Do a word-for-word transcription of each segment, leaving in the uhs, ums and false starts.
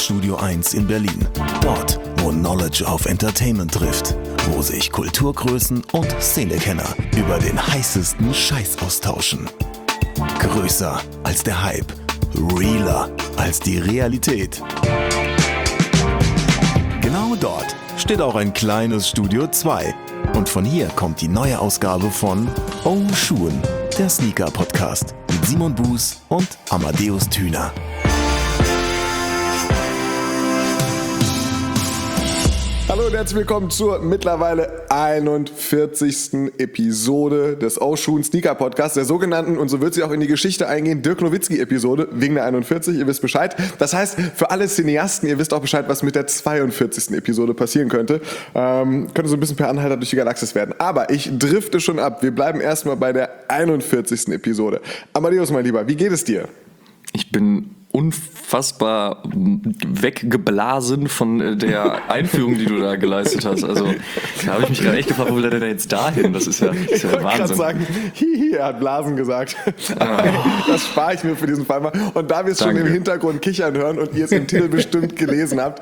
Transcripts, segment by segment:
Studio eins in Berlin. Dort, wo Knowledge auf Entertainment trifft. Wo sich Kulturgrößen und Szenekenner über den heißesten Scheiß austauschen. Größer als der Hype. Realer als die Realität. Genau dort steht auch ein kleines Studio zwei. Und von hier kommt die neue Ausgabe von Oh Schuhen, der Sneaker-Podcast mit Simon Buß und Amadeus Thüner. Hallo und herzlich willkommen zur mittlerweile einundvierzigsten Episode des Oh Schuhen Sneaker Podcasts, der sogenannten, und so wird sie auch in die Geschichte eingehen, Dirk Nowitzki Episode, wegen der einundvierzig, ihr wisst Bescheid. Das heißt, für alle Cineasten, ihr wisst auch Bescheid, was mit der zweiundvierzigsten Episode passieren könnte. Ähm, könnte so ein bisschen per Anhalter durch die Galaxis werden. Aber ich drifte schon ab. Wir bleiben erstmal bei der einundvierzigsten Episode. Amadeus, mein Lieber, wie geht es dir? Ich bin unfassbar weggeblasen von der Einführung, die du da geleistet hast. Also da habe ich mich gerade echt gefragt, wo will der denn jetzt dahin? Das ist ja, das ist ja ich Wahnsinn. Ich wollte gerade sagen, hihi, er hat Blasen gesagt. Ah. Das spare ich mir für diesen Fall mal. Und da wir es schon im Hintergrund kichern hören und ihr es im Titel bestimmt gelesen habt,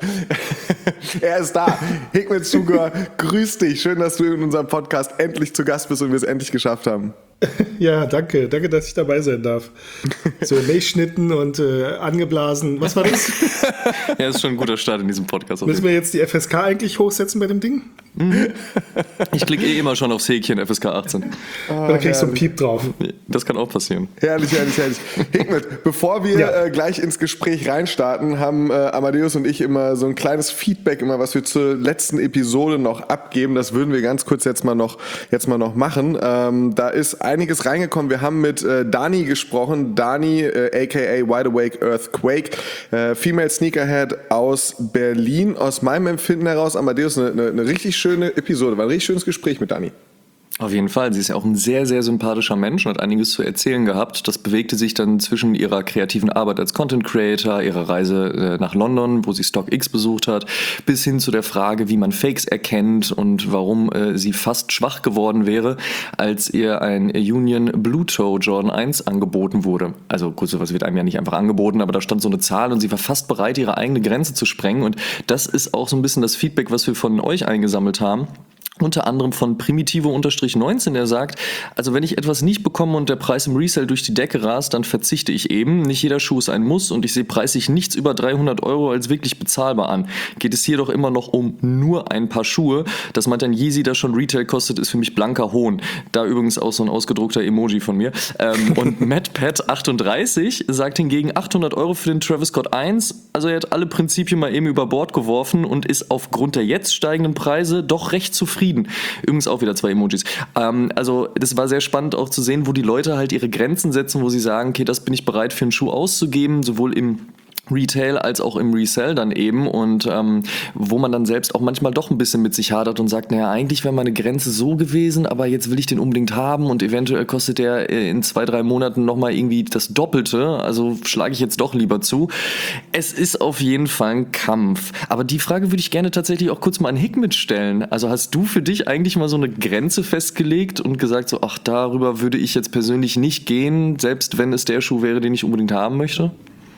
er ist da. Hikmet Zugur, grüß dich. Schön, dass du in unserem Podcast endlich zu Gast bist und wir es endlich geschafft haben. Ja, danke. Danke, dass ich dabei sein darf. So Milchschnitten und äh, angeblasen. Was war das? Ja, ist schon ein guter Start in diesem Podcast. Müssen wir jetzt die F S K eigentlich hochsetzen bei dem Ding? Mhm. Ich klicke eh immer schon aufs Häkchen F S K achtzehn. Oh, da krieg ich so einen Piep drauf. Das kann auch passieren. Herrlich, herrlich, herrlich. Hikmet, bevor wir ja. äh, gleich ins Gespräch reinstarten, haben äh, Amadeus und ich immer so ein kleines Feedback, immer was wir zur letzten Episode noch abgeben. Das würden wir ganz kurz jetzt mal noch, jetzt mal noch machen. Ähm, da ist einiges reingekommen. Wir haben mit äh, Dani gesprochen. Dani, äh, aka Wide Awake Earthquake, äh, Female Sneakerhead aus Berlin. Aus meinem Empfinden heraus, Amadeus, eine, eine, eine richtig schöne Episode. War ein richtig schönes Gespräch mit Dani. Auf jeden Fall. Sie ist ja auch ein sehr, sehr sympathischer Mensch und hat einiges zu erzählen gehabt. Das bewegte sich dann zwischen ihrer kreativen Arbeit als Content Creator, ihrer Reise nach London, wo sie StockX besucht hat, bis hin zu der Frage, wie man Fakes erkennt und warum äh, sie fast schwach geworden wäre, als ihr ein Union Blue Toe Jordan eins angeboten wurde. Also gut, sowas wird einem ja nicht einfach angeboten, aber da stand so eine Zahl und sie war fast bereit, ihre eigene Grenze zu sprengen. Und das ist auch so ein bisschen das Feedback, was wir von euch eingesammelt haben. Unter anderem von Primitivo neunzehn, der sagt, also wenn ich etwas nicht bekomme und der Preis im Resell durch die Decke rast, dann verzichte ich eben. Nicht jeder Schuh ist ein Muss und ich sehe preislich nichts über dreihundert Euro als wirklich bezahlbar an. Geht es hier doch immer noch um nur ein paar Schuhe. Das meint ein Yeezy, das schon Retail kostet, ist für mich blanker Hohn. Da übrigens auch so ein ausgedruckter Emoji von mir. Ähm, und MadPat achtunddreißig sagt hingegen achthundert Euro für den Travis Scott eins. Also er hat alle Prinzipien mal eben über Bord geworfen und ist aufgrund der jetzt steigenden Preise doch recht zufrieden. Übrigens auch wieder zwei Emojis. Ähm, also das war sehr spannend auch zu sehen, wo die Leute halt ihre Grenzen setzen, wo sie sagen, okay, das bin ich bereit für einen Schuh auszugeben, sowohl im Retail als auch im Resell dann eben, und ähm, wo man dann selbst auch manchmal doch ein bisschen mit sich hadert und sagt, naja, eigentlich wäre meine Grenze so gewesen, aber jetzt will ich den unbedingt haben und eventuell kostet der in zwei, drei Monaten nochmal irgendwie das Doppelte, also schlage ich jetzt doch lieber zu. Es ist auf jeden Fall ein Kampf, aber die Frage würde ich gerne tatsächlich auch kurz mal an Hikmet stellen. Also hast du für dich eigentlich mal so eine Grenze festgelegt und gesagt so, ach, darüber würde ich jetzt persönlich nicht gehen, selbst wenn es der Schuh wäre, den ich unbedingt haben möchte?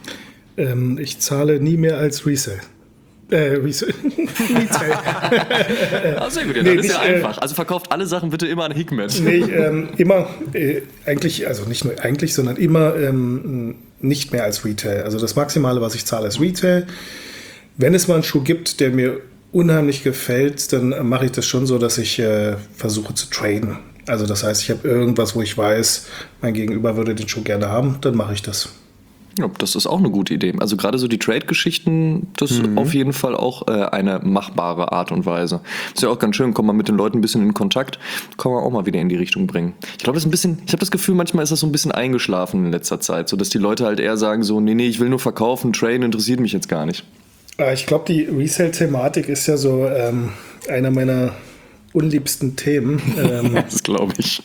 Ähm, ich zahle nie mehr als Resell. Äh, Resell. Retail. Ah, sehr gut, ja, nee, das ist nicht, ja einfach. Also verkauft alle Sachen bitte immer an Hikmet. Nee, ähm, immer, äh, eigentlich, also nicht nur eigentlich, sondern immer ähm, nicht mehr als Retail. Also das Maximale, was ich zahle, ist Retail. Wenn es mal einen Schuh gibt, der mir unheimlich gefällt, dann äh, mache ich das schon so, dass ich äh, versuche zu traden. Also das heißt, ich habe irgendwas, wo ich weiß, mein Gegenüber würde den Schuh gerne haben, dann mache ich das. Ja, das ist auch eine gute Idee. Also gerade so die Trade-Geschichten, das ist mhm. auf jeden Fall auch äh, eine machbare Art und Weise. Ist ja auch ganz schön, kommt man mit den Leuten ein bisschen in Kontakt, kann man auch mal wieder in die Richtung bringen. Ich glaube, das ist ein bisschen, ich habe das Gefühl, manchmal ist das so ein bisschen eingeschlafen in letzter Zeit, so dass die Leute halt eher sagen so, nee, nee, ich will nur verkaufen, Traden interessiert mich jetzt gar nicht. Ich glaube, die Resale-Thematik ist ja so ähm, einer meiner unliebsten Themen. Ähm, das glaube ich.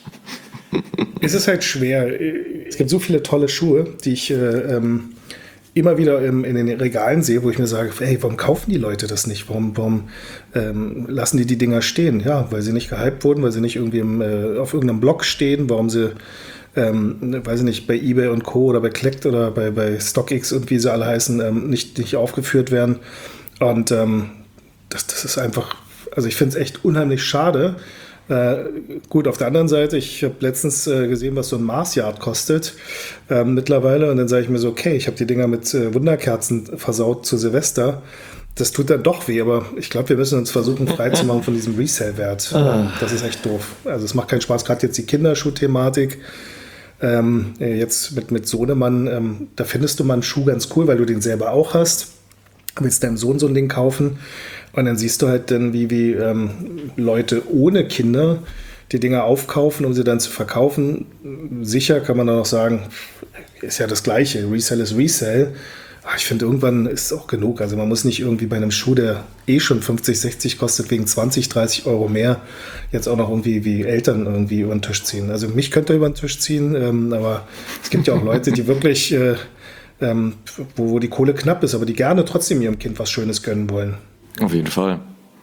Es ist halt schwer. Es gibt so viele tolle Schuhe, die ich äh, ähm, immer wieder im, in den Regalen sehe, wo ich mir sage, hey, warum kaufen die Leute das nicht? Warum, warum ähm, lassen die die Dinger stehen? Ja, weil sie nicht gehypt wurden, weil sie nicht irgendwie im, äh, auf irgendeinem Blog stehen, warum sie ähm, weiß ich nicht, bei eBay und Co. oder bei Collect oder bei, bei StockX und wie sie alle heißen, ähm, nicht, nicht aufgeführt werden. Und ähm, das, das ist einfach, also ich finde es echt unheimlich schade. Äh, gut, auf der anderen Seite, ich habe letztens äh, gesehen, was so ein Mars Yard kostet äh, mittlerweile, und dann sage ich mir so, okay, ich habe die Dinger mit äh, Wunderkerzen versaut zu Silvester. Das tut dann doch weh, aber ich glaube, wir müssen uns versuchen, frei zu machen von diesem Resale-Wert. Ah. Das ist echt doof. Also es macht keinen Spaß, gerade jetzt die Kinderschuh-Thematik. Ähm, jetzt mit, mit Sohnemann, ähm, da findest du mal einen Schuh ganz cool, weil du den selber auch hast. Willst deinem Sohn so ein Ding kaufen und dann siehst du halt dann, wie, wie ähm, Leute ohne Kinder die Dinger aufkaufen, um sie dann zu verkaufen. Sicher kann man dann auch sagen, ist ja das Gleiche, Resell ist Resell. Ich finde, irgendwann ist es auch genug. Also man muss nicht irgendwie bei einem Schuh, der eh schon fünfzig, sechzig kostet, wegen zwanzig, dreißig Euro mehr, jetzt auch noch irgendwie wie Eltern irgendwie über den Tisch ziehen. Also mich könnte er über den Tisch ziehen, ähm, aber es gibt ja auch Leute, die wirklich, äh, ähm, wo, wo die Kohle knapp ist, aber die gerne trotzdem ihrem Kind was Schönes gönnen wollen. Auf jeden Fall.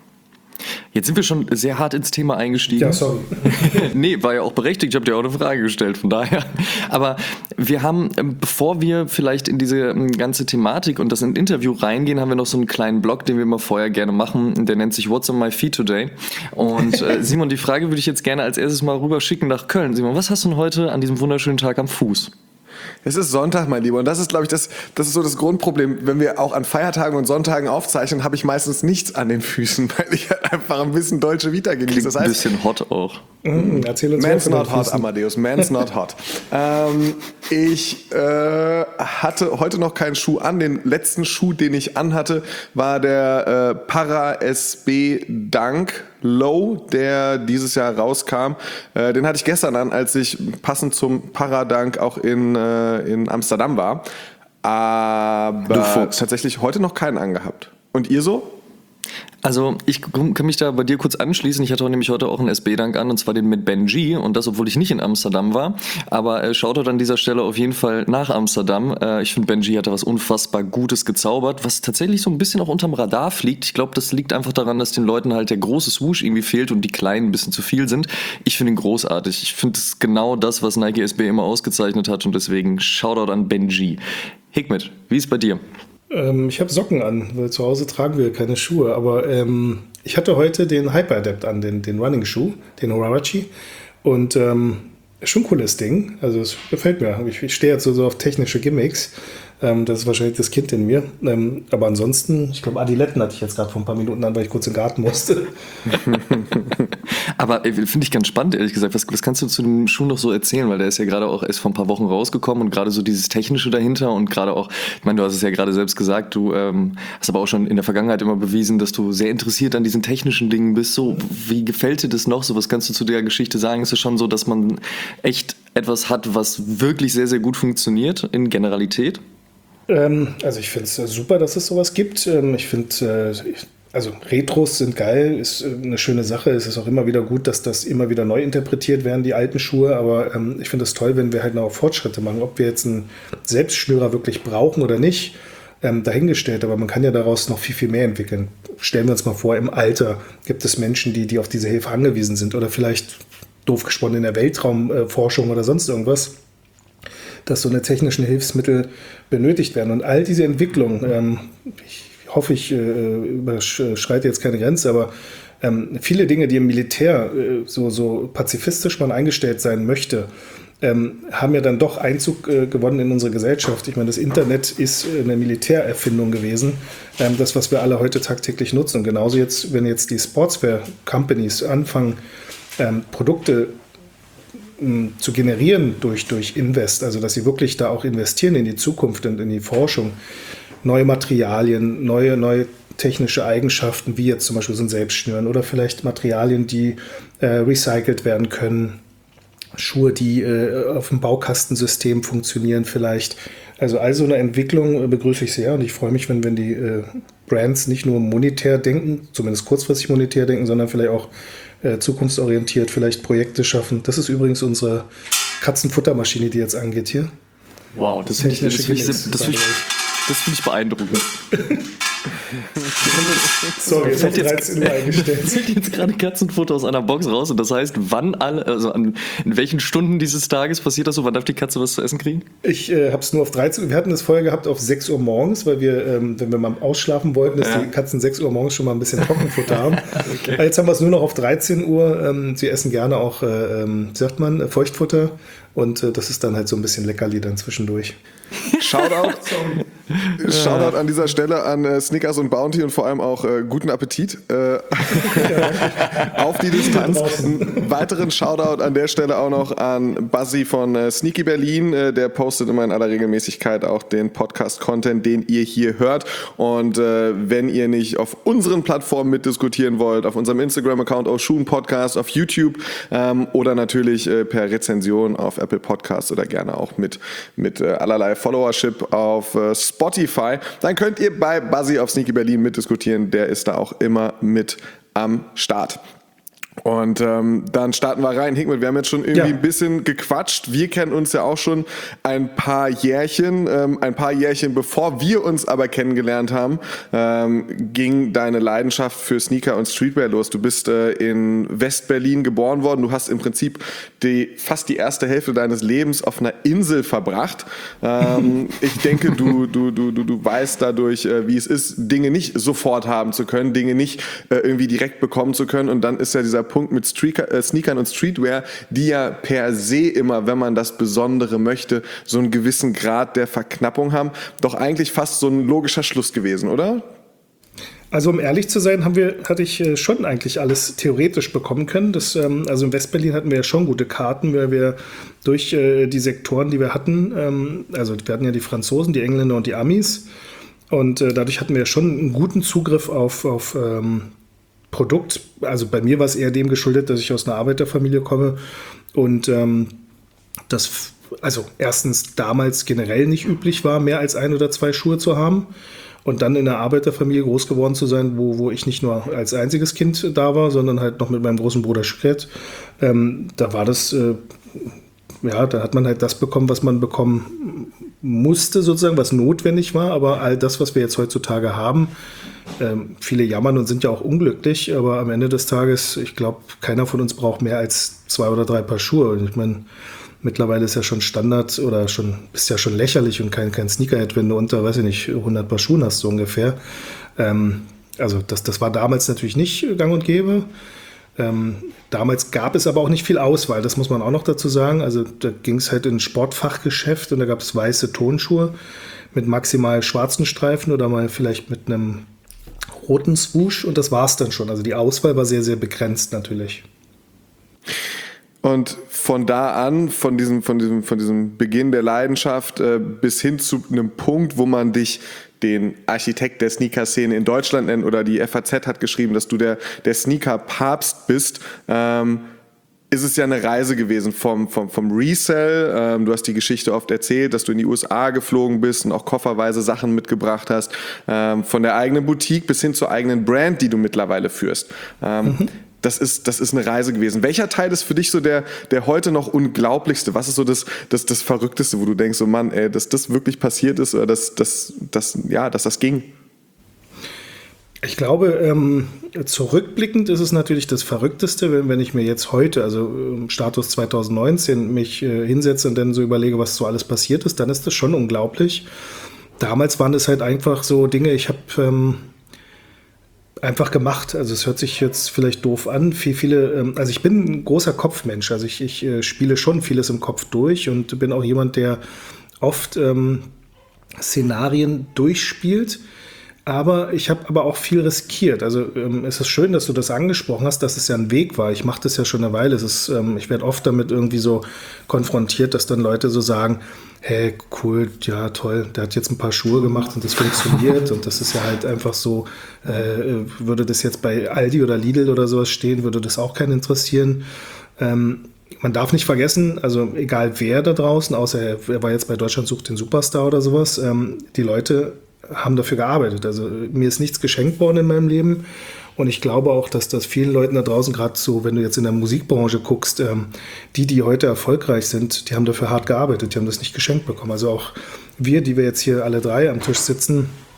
Jetzt sind wir schon sehr hart ins Thema eingestiegen. Ja, sorry. Nee, war ja auch berechtigt. Ich habe dir auch eine Frage gestellt, von daher. Aber wir haben, bevor wir vielleicht in diese ganze Thematik und das Interview reingehen, haben wir noch so einen kleinen Blog, den wir immer vorher gerne machen. Der nennt sich What's on my feed today? Und äh, Simon, die Frage würde ich jetzt gerne als erstes mal rüber schicken nach Köln. Simon, was hast du denn heute an diesem wunderschönen Tag am Fuß? Es ist Sonntag, mein Lieber, und das ist, glaube ich, das, das ist so das Grundproblem. Wenn wir auch an Feiertagen und Sonntagen aufzeichnen, habe ich meistens nichts an den Füßen, weil ich halt einfach ein bisschen deutsche Vita genieße. Das heißt, ein bisschen hot auch. Mm, erzähl uns Man's not hot, Amadeus, man's not hot. ähm, ich äh, hatte heute noch keinen Schuh an. Den letzten Schuh, den ich anhatte, war der äh, Para S B Dunk Low, der dieses Jahr rauskam. Äh, den hatte ich gestern an, als ich passend zum Paradunk auch in, äh, in Amsterdam war. Aber tatsächlich heute noch keinen angehabt. Und ihr so? Also ich kann mich da bei dir kurz anschließen. Ich hatte nämlich heute auch einen S B-Dunk an, und zwar den mit Benji, und das, obwohl ich nicht in Amsterdam war. Aber äh, schaut dort an dieser Stelle auf jeden Fall nach Amsterdam. Äh, ich finde, Benji hat da was unfassbar Gutes gezaubert, was tatsächlich so ein bisschen auch unterm Radar fliegt. Ich glaube, das liegt einfach daran, dass den Leuten halt der große Swoosh irgendwie fehlt und die kleinen ein bisschen zu viel sind. Ich finde ihn großartig. Ich finde es genau das, was Nike S B immer ausgezeichnet hat, und deswegen Shoutout an Benji. Hikmet, wie ist es bei dir? Ähm, ich habe Socken an, weil zu Hause tragen wir keine Schuhe. Aber ähm, ich hatte heute den Hyper-Adapt an, den, den Running-Schuh, den Huarachi. Und ähm, schon ein cooles Ding. Also es gefällt mir. Ich, ich stehe jetzt so, so auf technische Gimmicks. Ähm, das ist wahrscheinlich das Kind in mir. Ähm, aber ansonsten, ich glaube, Adiletten hatte ich jetzt gerade vor ein paar Minuten an, weil ich kurz in den Garten musste. Aber finde ich ganz spannend, ehrlich gesagt. Was, was kannst du zu dem Schuh noch so erzählen? Weil der ist ja gerade auch erst vor ein paar Wochen rausgekommen, und gerade so dieses Technische dahinter, und gerade auch, ich meine, du hast es ja gerade selbst gesagt, du ähm, hast aber auch schon in der Vergangenheit immer bewiesen, dass du sehr interessiert an diesen technischen Dingen bist. So, wie gefällt dir das noch? So, was kannst du zu der Geschichte sagen? Ist es schon so, dass man echt etwas hat, was wirklich sehr, sehr gut funktioniert in Generalität? Ähm, also ich finde es super, dass es sowas gibt. Ähm, ich finde, äh, also Retros sind geil, ist äh, eine schöne Sache. Es ist auch immer wieder gut, dass das immer wieder neu interpretiert werden, die alten Schuhe. Aber ähm, ich finde es toll, wenn wir halt noch Fortschritte machen. Ob wir jetzt einen Selbstschnürer wirklich brauchen oder nicht, ähm, dahingestellt. Aber man kann ja daraus noch viel, viel mehr entwickeln. Stellen wir uns mal vor, im Alter gibt es Menschen, die, die auf diese Hilfe angewiesen sind. Oder vielleicht, doof gesprochen, in der Weltraumforschung oder sonst irgendwas, dass so eine technischen Hilfsmittel benötigt werden. Und all diese Entwicklungen, ähm, ich hoffe, ich äh, überschreite jetzt keine Grenze, aber ähm, viele Dinge, die im Militär äh, so, so pazifistisch man eingestellt sein möchte, ähm, haben ja dann doch Einzug äh, gewonnen in unsere Gesellschaft. Ich meine, das Internet ist eine Militärerfindung gewesen, ähm, das, was wir alle heute tagtäglich nutzen. Und genauso jetzt, wenn jetzt die Sportswear-Companies anfangen, ähm, Produkte zu generieren durch, durch Invest, also dass sie wirklich da auch investieren in die Zukunft und in die Forschung, neue Materialien, neue, neue technische Eigenschaften, wie jetzt zum Beispiel so ein Selbstschnüren, oder vielleicht Materialien, die äh, recycelt werden können, Schuhe, die äh, auf dem Baukastensystem funktionieren vielleicht. Also all so eine Entwicklung äh, begrüße ich sehr, und ich freue mich, wenn, wenn die äh, Brands nicht nur monetär denken, zumindest kurzfristig monetär denken, sondern vielleicht auch äh, zukunftsorientiert vielleicht Projekte schaffen. Das ist übrigens unsere Katzenfuttermaschine, die jetzt angeht hier. Wow, das finde ich, das find ich, das find ich, das find ich beeindruckend. Sorry, jetzt auf dreizehn Uhr eingestellt. Es fällt jetzt gerade Katzenfutter aus einer Box raus und das heißt, wann alle, also an in welchen Stunden dieses Tages passiert das so? Wann darf die Katze was zu essen kriegen? Ich äh, habe es nur auf dreizehn Uhr. Wir hatten das vorher gehabt auf sechs Uhr morgens, weil wir, ähm, wenn wir mal ausschlafen wollten, dass ja. die Katzen sechs Uhr morgens schon mal ein bisschen Trockenfutter haben. Okay. Jetzt haben wir es nur noch auf dreizehn Uhr. Ähm, sie essen gerne auch, äh, wie sagt man, Feuchtfutter. Und äh, das ist dann halt so ein bisschen Leckerli dann zwischendurch. Shoutout, Shoutout an dieser Stelle an äh, Snickers und Bounty und vor allem auch äh, guten Appetit äh, auf die Distanz. Einen weiteren Shoutout an der Stelle auch noch an Buzzy von äh, Sneaky Berlin. Äh, der postet immer in aller Regelmäßigkeit auch den Podcast-Content, den ihr hier hört. Und äh, wenn ihr nicht auf unseren Plattformen mitdiskutieren wollt, auf unserem Instagram-Account, auf Schuhen Podcast, auf YouTube ähm, oder natürlich äh, per Rezension auf Apple Podcasts oder gerne auch mit, mit äh, allerlei Followership auf äh, Spotify, dann könnt ihr bei Buzzy auf Sneaky Berlin mitdiskutieren. Der ist da auch immer mit am Start. Und ähm, dann starten wir rein. Hickmet, wir haben jetzt schon irgendwie ja. ein bisschen gequatscht. Wir kennen uns ja auch schon ein paar Jährchen. Ähm, ein paar Jährchen bevor wir uns aber kennengelernt haben, ähm, ging deine Leidenschaft für Sneaker und Streetwear los. Du bist äh, in West-Berlin geboren worden. Du hast im Prinzip die, fast die erste Hälfte deines Lebens auf einer Insel verbracht. Ähm, ich denke, du, du, du, du, du weißt dadurch, äh, wie es ist, Dinge nicht sofort haben zu können, Dinge nicht äh, irgendwie direkt bekommen zu können. Und dann ist ja dieser Punkt mit Streaker, äh, Sneakern und Streetwear, die ja per se immer, wenn man das Besondere möchte, so einen gewissen Grad der Verknappung haben, doch eigentlich fast so ein logischer Schluss gewesen, oder? Also um ehrlich zu sein, haben wir, hatte ich äh, schon eigentlich alles theoretisch bekommen können. Das, ähm, also in Westberlin hatten wir ja schon gute Karten, weil wir durch äh, die Sektoren, die wir hatten, ähm, also wir hatten ja die Franzosen, die Engländer und die Amis, und äh, dadurch hatten wir schon einen guten Zugriff auf, auf ähm, Produkt. Also bei mir war es eher dem geschuldet, dass ich aus einer Arbeiterfamilie komme und ähm, das also erstens damals generell nicht üblich war, mehr als ein oder zwei Schuhe zu haben und dann in einer Arbeiterfamilie groß geworden zu sein, wo, wo ich nicht nur als einziges Kind da war, sondern halt noch mit meinem großen Bruder Schritt. Ähm, da war das, äh, ja, da hat man halt das bekommen, was man bekommen musste sozusagen, was notwendig war, aber all das, was wir jetzt heutzutage haben, Ähm, viele jammern und sind ja auch unglücklich, aber am Ende des Tages, ich glaube, keiner von uns braucht mehr als zwei oder drei Paar Schuhe. Und ich meine, mittlerweile ist ja schon Standard oder schon ist ja schon lächerlich und kein, kein Sneakerhead, wenn du unter, weiß ich nicht, hundert Paar Schuhen hast, so ungefähr. Ähm, also das, das war damals natürlich nicht gang und gäbe. Ähm, damals gab es aber auch nicht viel Auswahl, das muss man auch noch dazu sagen. Also da ging es halt in ein Sportfachgeschäft und da gab es weiße Tonschuhe mit maximal schwarzen Streifen oder mal vielleicht mit einem roten Swoosh und das war es dann schon. Also die Auswahl war sehr, sehr begrenzt natürlich. Und von da an, von diesem, von diesem, von diesem Beginn der Leidenschaft äh, bis hin zu einem Punkt, wo man dich den Architekt der Sneaker-Szene in Deutschland nennt oder die F A Z hat geschrieben, dass du der, der Sneaker-Papst bist, ähm, ist es ja eine Reise gewesen vom, vom, vom Resell. Ähm, du hast die Geschichte oft erzählt, dass du in die U S A geflogen bist und auch kofferweise Sachen mitgebracht hast. Ähm, von der eigenen Boutique bis hin zur eigenen Brand, die du mittlerweile führst. Ähm, mhm. Das ist, das ist eine Reise gewesen. Welcher Teil ist für dich so der, der heute noch unglaublichste? Was ist so das, das, das Verrückteste, wo du denkst, so Mann, ey, dass das wirklich passiert ist oder dass, dass, dass, ja, dass das ging? Ich glaube, ähm, zurückblickend ist es natürlich das Verrückteste, wenn, wenn ich mir jetzt heute, also im Status zwanzig neunzehn, mich äh, hinsetze und dann so überlege, was so alles passiert ist, dann ist das schon unglaublich. Damals waren es halt einfach so Dinge, ich habe ähm, einfach gemacht. Also es hört sich jetzt vielleicht doof an. Viel, viele, ähm, also ich bin ein großer Kopfmensch, also ich, ich äh, spiele schon vieles im Kopf durch und bin auch jemand, der oft ähm, Szenarien durchspielt. Aber ich habe aber auch viel riskiert. Also ähm, es ist schön, dass du das angesprochen hast, dass es ja ein Weg war. Ich mache das ja schon eine Weile. Es ist, ähm, ich werde oft damit irgendwie so konfrontiert, dass dann Leute so sagen, hey, cool, ja, toll, der hat jetzt ein paar Schuhe gemacht und das funktioniert. Und das ist ja halt einfach so, äh, würde das jetzt bei Aldi oder Lidl oder sowas stehen, würde das auch keinen interessieren. Ähm, man darf nicht vergessen, also egal wer da draußen, außer er, er war jetzt bei Deutschland sucht den Superstar oder sowas, ähm, die Leute haben dafür gearbeitet. Also mir ist nichts geschenkt worden in meinem Leben und ich glaube auch, dass das vielen Leuten da draußen, gerade so, wenn du jetzt in der Musikbranche guckst, ähm, die, die heute erfolgreich sind, die haben dafür hart gearbeitet, die haben das nicht geschenkt bekommen. Also auch wir, die wir jetzt hier alle drei am Tisch sitzen,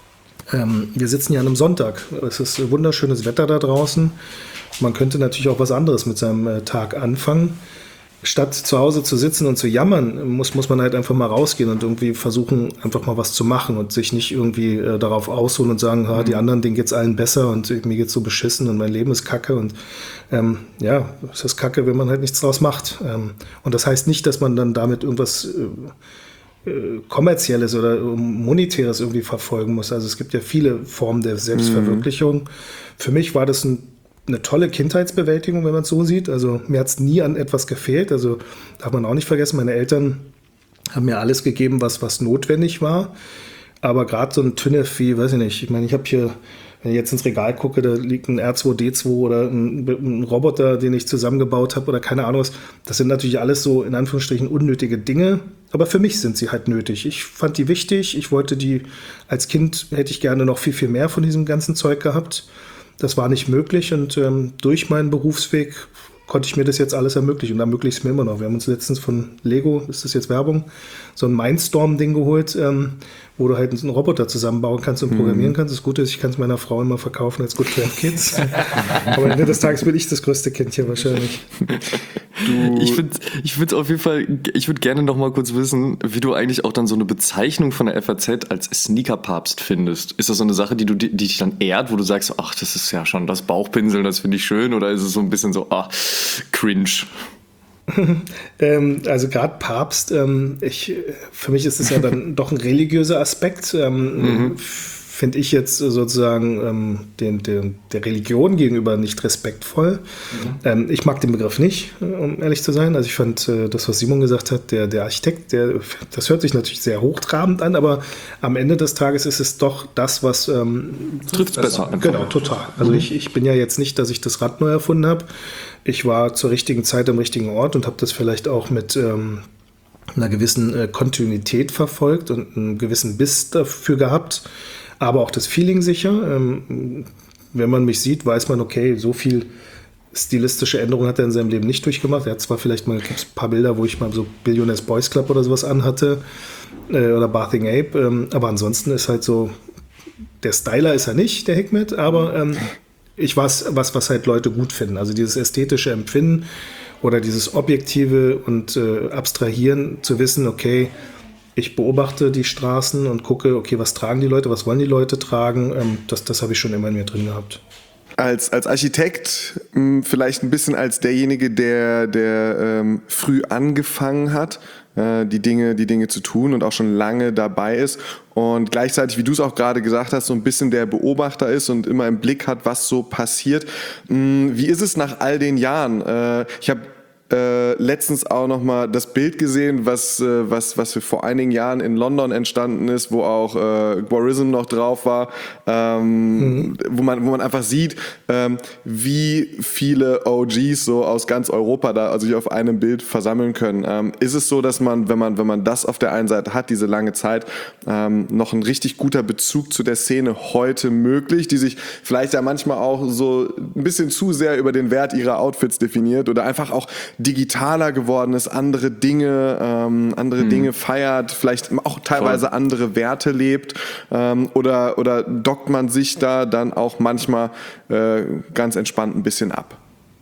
Ähm, wir sitzen ja an einem Sonntag. Es ist wunderschönes Wetter da draußen. Man könnte natürlich auch was anderes mit seinem äh, Tag anfangen. Statt zu Hause zu sitzen und zu jammern, muss, muss man halt einfach mal rausgehen und irgendwie versuchen, einfach mal was zu machen und sich nicht irgendwie äh, darauf ausruhen und sagen, ha, die anderen, denen geht's allen besser und mir geht's so beschissen und mein Leben ist kacke. Und ähm, ja, es ist kacke, wenn man halt nichts draus macht. Ähm, und das heißt nicht, dass man dann damit irgendwas äh, äh, Kommerzielles oder Monetäres irgendwie verfolgen muss. Also es gibt ja viele Formen der Selbstverwirklichung. Mhm. Für mich war das ein eine tolle Kindheitsbewältigung, wenn man es so sieht. Also mir hat es nie an etwas gefehlt. Also darf man auch nicht vergessen, meine Eltern haben mir alles gegeben, was, was notwendig war. Aber gerade so ein Tünnef wie, weiß ich nicht, ich meine, ich habe hier, wenn ich jetzt ins Regal gucke, da liegt ein R zwei D zwei oder ein, ein Roboter, den ich zusammengebaut habe oder keine Ahnung was. Das sind natürlich alles so in Anführungsstrichen unnötige Dinge. Aber für mich sind sie halt nötig. Ich fand die wichtig. Ich wollte die, als Kind hätte ich gerne noch viel, viel mehr von diesem ganzen Zeug gehabt. Das war nicht möglich und ähm, durch meinen Berufsweg konnte ich mir das jetzt alles ermöglichen und ermöglicht es mir immer noch. Wir haben uns letztens von Lego, ist das jetzt Werbung, so ein Mindstorm-Ding geholt, ähm, wo du halt einen Roboter zusammenbauen kannst und programmieren mhm. kannst. Das Gute ist, ich kann es meiner Frau immer verkaufen als Good Camp Kids. Aber am Ende des Tages bin ich das größte Kind hier wahrscheinlich. Du. Ich finde ich finde auf jeden Fall, ich würde gerne noch mal kurz wissen, wie du eigentlich auch dann so eine Bezeichnung von der F A Z als Sneakerpapst findest. Ist das so eine Sache, die du die dich dann ehrt, wo du sagst, ach, das ist ja schon das Bauchpinseln, das finde ich schön, oder ist es so ein bisschen so, ah, cringe? ähm, also gerade Papst, ähm, ich, für mich ist es ja dann doch ein religiöser Aspekt. Ähm, mhm. Finde ich jetzt sozusagen ähm, den, den, der Religion gegenüber nicht respektvoll. Mhm. Ähm, ich mag den Begriff nicht, um ehrlich zu sein. Also ich fand äh, das, was Simon gesagt hat, der, der Architekt, der, das hört sich natürlich sehr hochtrabend an, aber am Ende des Tages ist es doch das, was... Ähm, trifft es besser. Einfach. Genau, total. Also mhm. ich, ich bin ja jetzt nicht, dass ich das Rad neu erfunden habe. Ich war zur richtigen Zeit am richtigen Ort und habe das vielleicht auch mit ähm, einer gewissen äh, Kontinuität verfolgt und einen gewissen Biss dafür gehabt. Aber auch das Feeling sicher. Ähm, wenn man mich sieht, weiß man, okay, so viel stilistische Änderungen hat er in seinem Leben nicht durchgemacht. Er hat zwar vielleicht mal ein paar Bilder, wo ich mal so Billionaires Boys Club oder sowas anhatte äh, oder Bathing Ape, ähm, aber ansonsten ist halt so, der Styler ist er nicht, der Hikmet, aber ähm, ich weiß, was, was halt Leute gut finden. Also dieses ästhetische Empfinden oder dieses objektive und äh, Abstrahieren, zu wissen, okay, ich beobachte die Straßen und gucke, okay, was tragen die Leute, was wollen die Leute tragen, ähm, das, das habe ich schon immer in mir drin gehabt. Als, als Architekt, mh, vielleicht ein bisschen als derjenige, der, der ähm, früh angefangen hat, äh, die Dinge, die Dinge zu tun und auch schon lange dabei ist und gleichzeitig, wie du es auch gerade gesagt hast, so ein bisschen der Beobachter ist und immer im Blick hat, was so passiert. Mh, wie ist es nach all den Jahren? Äh, ich habe Äh, letztens auch noch mal das Bild gesehen, was äh, was was für vor einigen Jahren in London entstanden ist, wo auch äh, Gwarism noch drauf war, ähm, mhm. wo man wo man einfach sieht, ähm, wie viele O Gs so aus ganz Europa da also sich auf einem Bild versammeln können. Ähm, ist es so, dass man, wenn man wenn man das auf der einen Seite hat, diese lange Zeit, ähm, noch ein richtig guter Bezug zu der Szene heute möglich, die sich vielleicht ja manchmal auch so ein bisschen zu sehr über den Wert ihrer Outfits definiert oder einfach auch digitaler geworden ist, andere Dinge, ähm, andere hm. Dinge feiert, vielleicht auch teilweise Voll. andere Werte lebt, ähm, oder, oder dockt man sich da dann auch manchmal äh, ganz entspannt ein bisschen ab?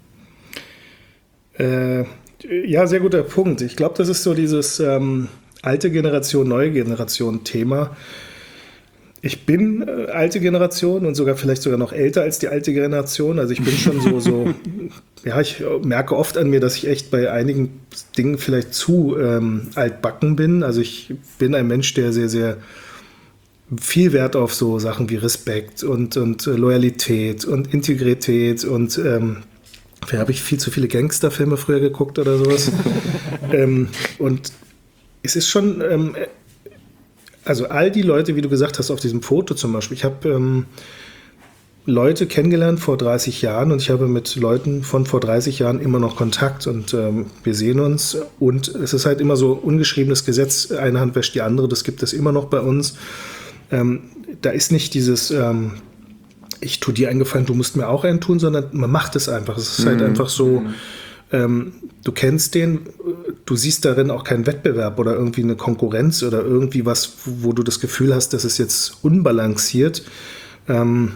Äh, ja, sehr guter Punkt. Ich glaube, das ist so dieses ähm, alte Generation, neue Generation Thema. Ich bin äh, alte Generation und sogar vielleicht sogar noch älter als die alte Generation. Also ich bin schon so, so ja, ich merke oft an mir, dass ich echt bei einigen Dingen vielleicht zu ähm, altbacken bin. Also ich bin ein Mensch, der sehr, sehr viel Wert auf so Sachen wie Respekt und, und Loyalität und Integrität und ähm, vielleicht habe ich viel zu viele Gangsterfilme früher geguckt oder sowas. ähm, und es ist schon... Ähm, Also all die Leute, wie du gesagt hast, auf diesem Foto zum Beispiel. Ich habe ähm, Leute kennengelernt vor dreißig Jahren und ich habe mit Leuten von vor dreißig Jahren immer noch Kontakt und ähm, wir sehen uns. Und es ist halt immer so ungeschriebenes Gesetz, eine Hand wäscht die andere, das gibt es immer noch bei uns. Ähm, da ist nicht dieses, ähm, ich tue dir einen Gefallen, du musst mir auch einen tun, sondern man macht es einfach. Es ist mhm. halt einfach so, ähm, du kennst den, du siehst darin auch keinen Wettbewerb oder irgendwie eine Konkurrenz oder irgendwie was, wo du das Gefühl hast, das ist jetzt unbalanciert. Ähm,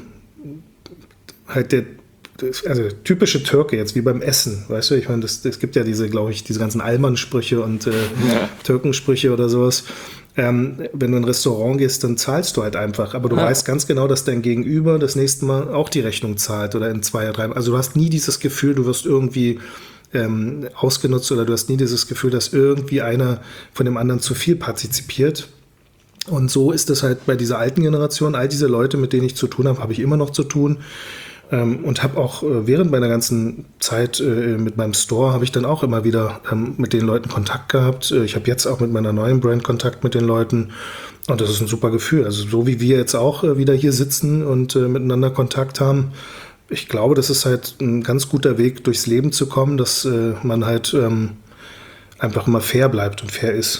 halt der Also typische Türke jetzt, wie beim Essen, weißt du, ich meine, es gibt ja diese, glaube ich, diese ganzen Allmann-Sprüche und äh, ja. Türkensprüche oder sowas. Ähm, wenn du in ein Restaurant gehst, dann zahlst du halt einfach, aber du ja. weißt ganz genau, dass dein Gegenüber das nächste Mal auch die Rechnung zahlt oder in zwei oder drei, also du hast nie dieses Gefühl, du wirst irgendwie ähm, ausgenutzt oder du hast nie dieses Gefühl, dass irgendwie einer von dem anderen zu viel partizipiert. Und so ist es halt bei dieser alten Generation, all diese Leute, mit denen ich zu tun habe, habe ich immer noch zu tun. Ähm, und habe auch äh, während meiner ganzen Zeit äh, mit meinem Store habe ich dann auch immer wieder ähm, mit den Leuten Kontakt gehabt. Äh, ich habe jetzt auch mit meiner neuen Brand Kontakt mit den Leuten und das ist ein super Gefühl. Also so wie wir jetzt auch äh, wieder hier sitzen und äh, miteinander Kontakt haben, ich glaube, das ist halt ein ganz guter Weg, durchs Leben zu kommen, dass äh, man halt ähm, einfach immer fair bleibt und fair ist.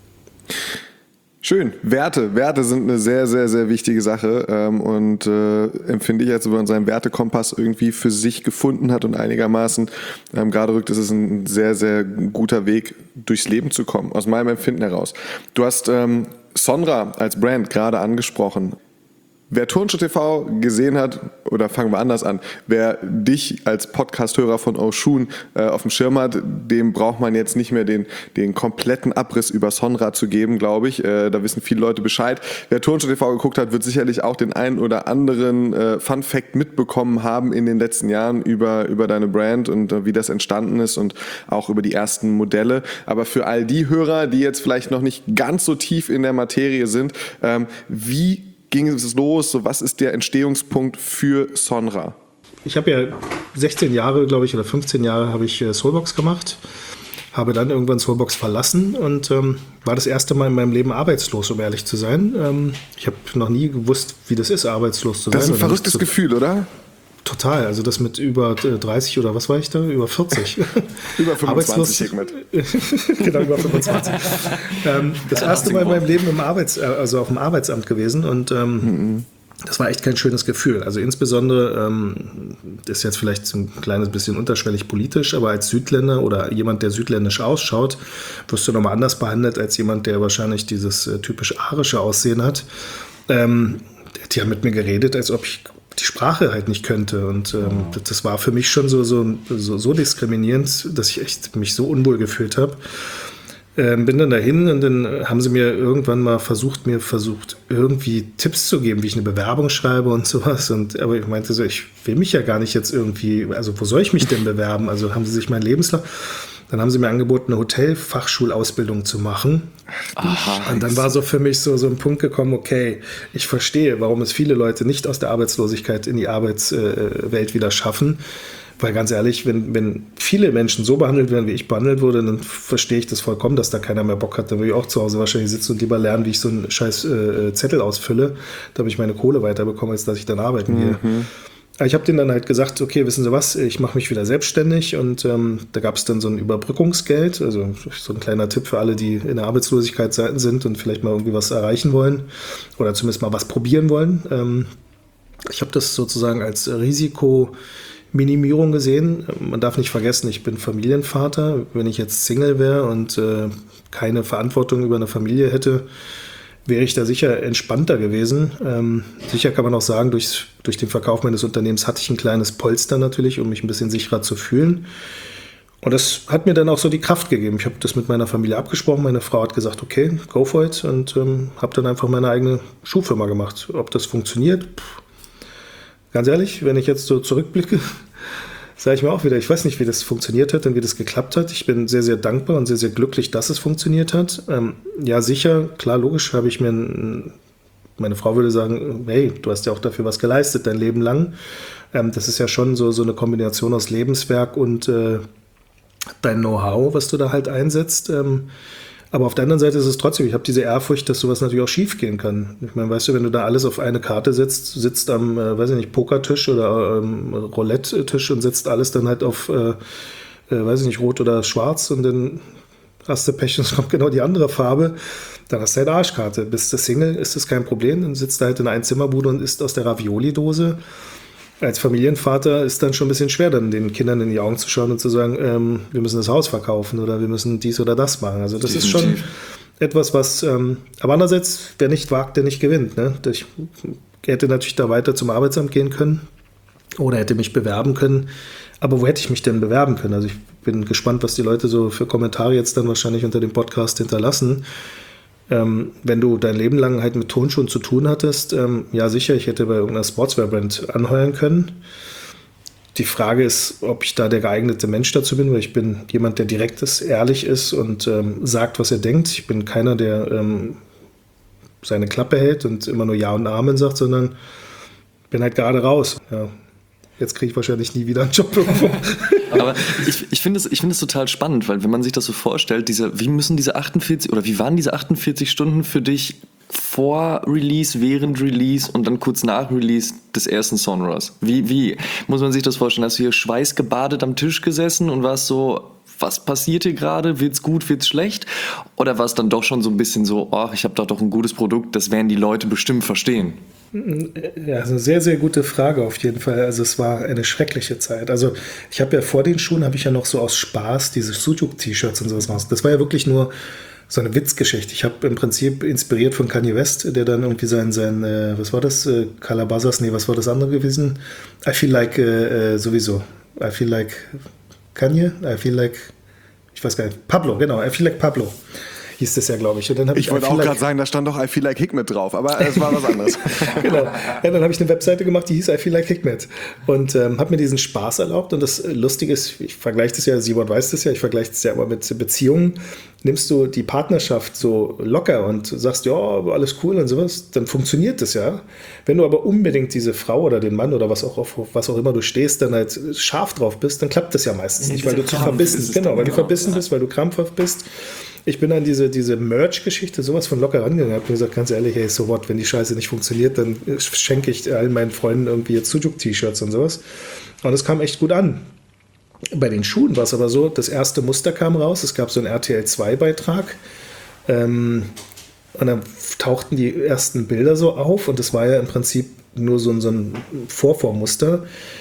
Schön. Werte. Werte sind eine sehr, sehr, sehr wichtige Sache ähm, und äh, empfinde ich, als wenn man seinen Wertekompass irgendwie für sich gefunden hat und einigermaßen ähm, gerade rückt, ist es ein sehr, sehr guter Weg, durchs Leben zu kommen, aus meinem Empfinden heraus. Du hast ähm, Sonra als Brand gerade angesprochen. Wer Turnschuh T V gesehen hat, oder fangen wir anders an, wer dich als Podcast-Hörer von Oshun äh, auf dem Schirm hat, dem braucht man jetzt nicht mehr den, den kompletten Abriss über Sonra zu geben, glaube ich. Äh, da wissen viele Leute Bescheid. Wer Turnschuh T V geguckt hat, wird sicherlich auch den einen oder anderen äh, Fun-Fact mitbekommen haben in den letzten Jahren über, über deine Brand und äh, wie das entstanden ist und auch über die ersten Modelle. Aber für all die Hörer, die jetzt vielleicht noch nicht ganz so tief in der Materie sind, ähm, wie ging es los? So, was ist der Entstehungspunkt für Sonra? Ich habe ja sechzehn Jahre, glaube ich, oder fünfzehn Jahre habe ich Soulbox gemacht, habe dann irgendwann Soulbox verlassen und ähm, war das erste Mal in meinem Leben arbeitslos, um ehrlich zu sein. Ähm, ich habe noch nie gewusst, wie das ist, arbeitslos zu sein. Das ist ein verrücktes zu, Gefühl, oder? Total, also das mit über dreißig oder was war ich da? Über vierzig. Über fünfundzwanzig mit. Genau, über fünfundzwanzig. ähm, das erste Mal in meinem Leben im Arbeits-, also auf dem Arbeitsamt gewesen und ähm, mhm. das war echt kein schönes Gefühl. Also insbesondere, ähm, das ist jetzt vielleicht ein kleines bisschen unterschwellig politisch, aber als Südländer oder jemand, der südländisch ausschaut, wirst du nochmal anders behandelt als jemand, der wahrscheinlich dieses äh, typisch arische Aussehen hat. Ähm, die haben mit mir geredet, als ob ich die Sprache halt nicht könnte und ähm, das war für mich schon so, so, so, so diskriminierend, dass ich echt mich so unwohl gefühlt habe. Ähm, bin dann dahin und dann haben sie mir irgendwann mal versucht, mir versucht, irgendwie Tipps zu geben, wie ich eine Bewerbung schreibe und sowas. Und, aber ich meinte so, ich will mich ja gar nicht jetzt irgendwie, also wo soll ich mich denn bewerben? Also haben sie sich meinen Lebenslauf... Dann haben sie mir angeboten, eine Hotelfachschulausbildung zu machen. Aha, und dann war so für mich so, so ein Punkt gekommen, okay, ich verstehe, warum es viele Leute nicht aus der Arbeitslosigkeit in die Arbeitswelt wieder schaffen. Weil ganz ehrlich, wenn, wenn viele Menschen so behandelt werden, wie ich behandelt wurde, dann verstehe ich das vollkommen, dass da keiner mehr Bock hat. Dann würde ich auch zu Hause wahrscheinlich sitzen und lieber lernen, wie ich so einen scheiß äh, Zettel ausfülle, damit ich meine Kohle weiterbekomme, als dass ich dann arbeiten mhm. gehe. Ich habe denen dann halt gesagt, okay, wissen Sie was, ich mache mich wieder selbstständig und ähm, da gab es dann so ein Überbrückungsgeld, also so ein kleiner Tipp für alle, die in der Arbeitslosigkeit sind und vielleicht mal irgendwie was erreichen wollen oder zumindest mal was probieren wollen. Ähm, ich habe das sozusagen als Risikominimierung gesehen. Man darf nicht vergessen, ich bin Familienvater. Wenn ich jetzt Single wäre und äh, keine Verantwortung über eine Familie hätte, wäre ich da sicher entspannter gewesen. Ähm, sicher kann man auch sagen, durch, durch den Verkauf meines Unternehmens hatte ich ein kleines Polster natürlich, um mich ein bisschen sicherer zu fühlen. Und das hat mir dann auch so die Kraft gegeben. Ich habe das mit meiner Familie abgesprochen. Meine Frau hat gesagt, okay, go for it. Und ähm, habe dann einfach meine eigene Schuhfirma gemacht. Ob das funktioniert? Pff. Ganz ehrlich, wenn ich jetzt so zurückblicke, sage ich mir auch wieder, ich weiß nicht, wie das funktioniert hat und wie das geklappt hat. Ich bin sehr, sehr dankbar und sehr, sehr glücklich, dass es funktioniert hat. Ähm, ja, sicher, klar, logisch habe ich mir, ein, meine Frau würde sagen, hey, du hast ja auch dafür was geleistet, dein Leben lang. Ähm, das ist ja schon so, so eine Kombination aus Lebenswerk und äh, dein Know-how, was du da halt einsetzt. Ähm, aber auf der anderen Seite ist es trotzdem, ich habe diese Ehrfurcht, dass sowas natürlich auch schief gehen kann. Ich meine, weißt du, wenn du da alles auf eine Karte setzt, sitzt am, äh, weiß ich nicht, Pokertisch oder ähm, Roulette-Tisch und setzt alles dann halt auf, äh, äh, weiß ich nicht, rot oder schwarz und dann hast du Pech und es kommt genau die andere Farbe, dann hast du halt Arschkarte. Bist du Single, ist das kein Problem, dann sitzt du halt in einer Einzimmerbude und isst aus der Ravioli-Dose. als Familienvater ist dann schon ein bisschen schwer, dann den Kindern in die Augen zu schauen und zu sagen, ähm, wir müssen das Haus verkaufen oder wir müssen dies oder das machen. Also das Definitiv. Ist schon etwas, was, ähm, aber andererseits, wer nicht wagt, der nicht gewinnt. Ne? Ich hätte natürlich da weiter zum Arbeitsamt gehen können oder hätte mich bewerben können. Aber wo hätte ich mich denn bewerben können? Also ich bin gespannt, was die Leute so für Kommentare jetzt dann wahrscheinlich unter dem Podcast hinterlassen. Ähm, wenn du dein Leben lang halt mit Turnschuhen zu tun hattest, ähm, ja sicher, ich hätte bei irgendeiner Sportswear-Brand anheuern können. Die Frage ist, ob ich da der geeignete Mensch dazu bin, weil ich bin jemand, der direkt ist, ehrlich ist und ähm, sagt, was er denkt. Ich bin keiner, der ähm, seine Klappe hält und immer nur Ja und Amen sagt, sondern bin halt gerade raus. Ja. Jetzt kriege ich wahrscheinlich nie wieder einen Job irgendwo. Aber ich, ich finde es ich finde es total spannend, weil wenn man sich das so vorstellt, diese, wie müssen diese achtundvierzig oder wie waren diese achtundvierzig Stunden für dich vor Release, während Release und dann kurz nach Release des ersten Sonras? Wie, wie muss man sich das vorstellen? Hast du hier schweißgebadet am Tisch gesessen und warst so, was passiert hier gerade? Wird's gut, wird's schlecht? Oder war es dann doch schon so ein bisschen so, ach, ich habe da doch ein gutes Produkt, das werden die Leute bestimmt verstehen? Ja, also eine sehr, sehr gute Frage auf jeden Fall. Also es war eine schreckliche Zeit. Also ich habe ja vor den Schuhen, habe ich ja noch so aus Spaß diese Sujuk-T-Shirts und sowas gemacht. Das war ja wirklich nur so eine Witzgeschichte. Ich habe im Prinzip inspiriert von Kanye West, der dann irgendwie sein, sein äh, was war das? Äh, Calabasas? Nee, was war das andere gewesen? I feel like, äh, äh, sowieso. I feel like Kanye? I feel like, ich weiß gar nicht. Pablo, genau. I feel like Pablo. Hieß das ja, glaube ich. Und dann hab ich, ich wollte auch gerade sagen, da stand doch I Feel Like Hikmet drauf, aber es war was anderes. Genau. Ja, dann habe ich eine Webseite gemacht, die hieß I Feel Like Hikmet und ähm, habe mir diesen Spaß erlaubt. Und das Lustige ist, ich vergleiche das ja, Simon weiß das ja, ich vergleiche das ja immer mit Beziehungen. Nimmst du die Partnerschaft so locker und sagst, ja, alles cool und sowas, dann funktioniert das ja. Wenn du aber unbedingt diese Frau oder den Mann oder was auch, auf was auch immer du stehst, dann halt scharf drauf bist, dann klappt das ja meistens nicht, weil du zu verbissen bist. Genau, weil du verbissen bist, weil du krampfhaft bist. Ich bin an diese, diese Merch-Geschichte sowas von locker rangegangen. Ich habe gesagt, ganz ehrlich, hey, so what, wenn die Scheiße nicht funktioniert, dann schenke ich allen meinen Freunden irgendwie jetzt Sujuk-T-Shirts und sowas. Und es kam echt gut an. Bei den Schuhen war es aber so, das erste Muster kam raus, es gab so einen R T L zwei Beitrag ähm, und dann tauchten die ersten Bilder so auf und das war ja im Prinzip nur so ein, so ein Vorvormuster.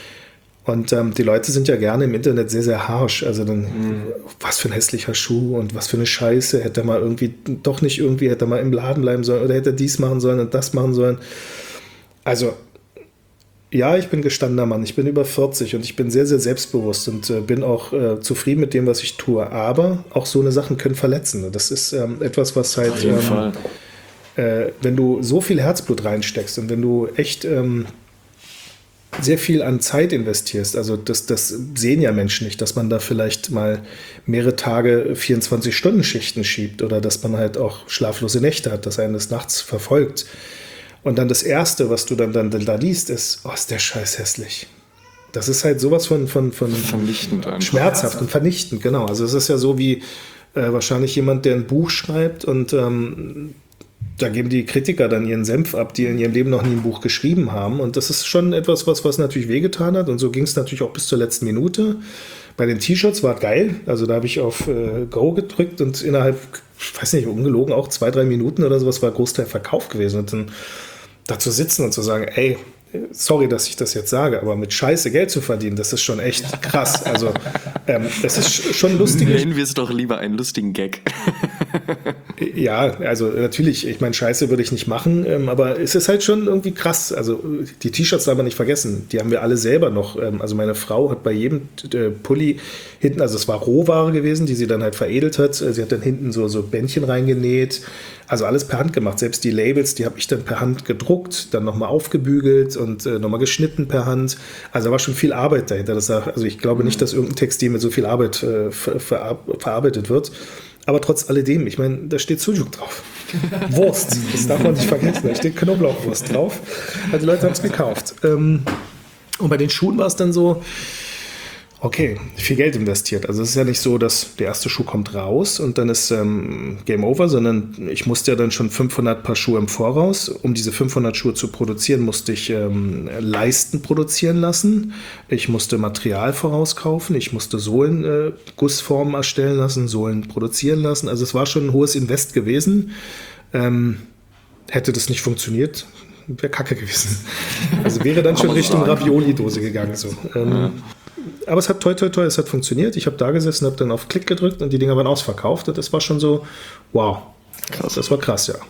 Und ähm, die Leute sind ja gerne im Internet sehr, sehr harsch. Also dann, mhm. was für ein hässlicher Schuh und was für eine Scheiße. Hätte er mal irgendwie, doch nicht irgendwie, hätte er mal im Laden bleiben sollen oder hätte er dies machen sollen und das machen sollen. Also, ja, ich bin gestandener Mann. Ich bin über vierzig und ich bin sehr, sehr selbstbewusst und äh, bin auch äh, zufrieden mit dem, was ich tue. Aber auch so eine Sachen können verletzen. Das ist ähm, etwas, was halt, auf jeden ähm, Fall. Äh, wenn du so viel Herzblut reinsteckst und wenn du echt ähm, sehr viel an Zeit investierst, also das, das sehen ja Menschen nicht, dass man da vielleicht mal mehrere Tage vierundzwanzig-Stunden-Schichten schiebt oder dass man halt auch schlaflose Nächte hat, dass einen das nachts verfolgt. Und dann das Erste, was du dann, dann da liest, ist, oh, ist der Scheiß hässlich. Das ist halt sowas von, von, von vernichtend schmerzhaft und vernichtend, genau. Also es ist ja so wie äh, wahrscheinlich jemand, der ein Buch schreibt und ähm, da geben die Kritiker dann ihren Senf ab, die in ihrem Leben noch nie ein Buch geschrieben haben. Und das ist schon etwas, was, was natürlich wehgetan hat. Und so ging es natürlich auch bis zur letzten Minute. Bei den T-Shirts war geil. Also da habe ich auf äh, Go gedrückt und innerhalb, ich weiß nicht, ungelogen, auch zwei, drei Minuten oder sowas war Großteil Verkauf gewesen. Und dann da zu sitzen und zu sagen, ey, sorry, dass ich das jetzt sage, aber mit Scheiße Geld zu verdienen, das ist schon echt krass. Also ähm, das ist schon lustig. Nennen wir es doch lieber einen lustigen Gag. Ja, also natürlich, ich meine, Scheiße würde ich nicht machen, ähm, aber es ist halt schon irgendwie krass. Also die T-Shirts darf man nicht vergessen, die haben wir alle selber noch. Ähm, also meine Frau hat bei jedem äh, Pulli hinten, also es war Rohware gewesen, die sie dann halt veredelt hat. Sie hat dann hinten so, so Bändchen reingenäht. Also alles per Hand gemacht. Selbst die Labels, die habe ich dann per Hand gedruckt, dann nochmal aufgebügelt und äh, nochmal geschnitten per Hand. Also da war schon viel Arbeit dahinter. Das, also ich glaube nicht, dass irgendein Textil mit so viel Arbeit äh, ver, ver, verarbeitet wird. Aber trotz alledem, ich meine, da steht Sujuk drauf. Wurst, das darf man nicht vergessen. Da steht Knoblauchwurst drauf. Also die Leute haben es gekauft. Ähm, und bei den Schuhen war es dann so, okay, viel Geld investiert. Also es ist ja nicht so, dass der erste Schuh kommt raus und dann ist ähm, Game Over, sondern ich musste ja dann schon fünfhundert Paar Schuhe im Voraus. Um diese fünfhundert Schuhe zu produzieren, musste ich ähm, Leisten produzieren lassen. Ich musste Material vorauskaufen. Ich musste Sohlen, äh, Gussformen erstellen lassen, Sohlen produzieren lassen. Also es war schon ein hohes Invest gewesen. Ähm, hätte das nicht funktioniert, wäre kacke gewesen. Also wäre dann schon Richtung Ravioli-Dose gegangen. So. Ähm, ja. Aber es hat toi toi toi, es hat funktioniert. Ich habe da gesessen, habe dann auf Klick gedrückt und die Dinger waren ausverkauft. Und das war schon so, wow, krass. Das war krass, ja.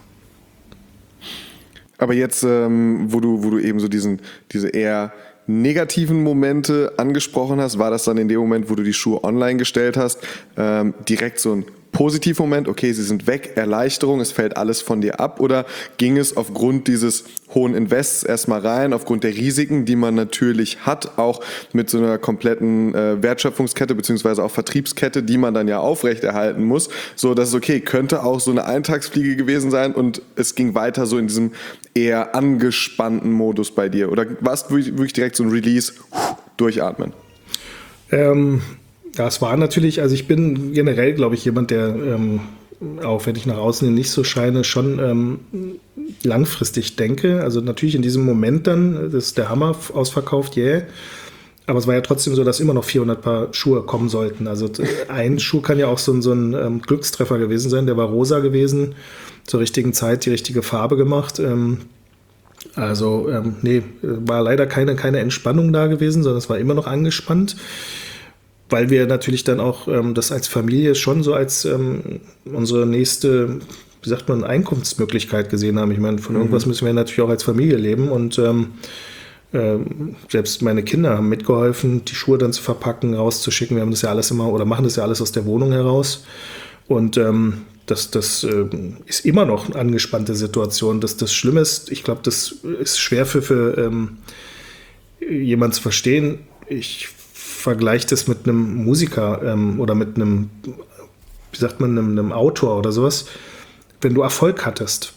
Aber jetzt, ähm, wo du, wo du eben so diesen, diese eher negativen Momente angesprochen hast, war das dann in dem Moment, wo du die Schuhe online gestellt hast, ähm, direkt so ein Positivmoment, okay, sie sind weg, Erleichterung, es fällt alles von dir ab, oder ging es aufgrund dieses hohen Invests erstmal rein, aufgrund der Risiken, die man natürlich hat, auch mit so einer kompletten äh, Wertschöpfungskette beziehungsweise auch Vertriebskette, die man dann ja aufrechterhalten muss, so dass es okay, könnte auch so eine Eintagsfliege gewesen sein und es ging weiter so in diesem eher angespannten Modus bei dir, oder warst du wirklich direkt so ein Release, durchatmen? Ähm... Ja, es war natürlich, also ich bin generell, glaube ich, jemand, der, ähm, auch wenn ich nach außen nicht so scheine, schon ähm, langfristig denke. Also natürlich in diesem Moment dann, das ist der Hammer ausverkauft, yeah. Aber es war ja trotzdem so, dass immer noch vierhundert Paar Schuhe kommen sollten. Also ein Schuh kann ja auch so ein, so ein ähm, Glückstreffer gewesen sein. Der war rosa gewesen, zur richtigen Zeit die richtige Farbe gemacht. Ähm, also ähm, nee, war leider keine, keine Entspannung da gewesen, sondern es war immer noch angespannt. Weil wir natürlich dann auch ähm, das als Familie schon so als ähm, unsere nächste, wie sagt man, Einkunftsmöglichkeit gesehen haben. Ich meine, von mhm. irgendwas müssen wir natürlich auch als Familie leben und ähm, äh, selbst meine Kinder haben mitgeholfen, die Schuhe dann zu verpacken, rauszuschicken. Wir haben das ja alles immer oder machen das ja alles aus der Wohnung heraus und ähm, das, das äh, ist immer noch eine angespannte Situation. Das, das Schlimme ist, ich glaube, das ist schwer für, für ähm, jemanden zu verstehen. Ich vergleicht es mit einem Musiker ähm, oder mit einem, wie sagt man, einem, einem Autor oder sowas. Wenn du Erfolg hattest,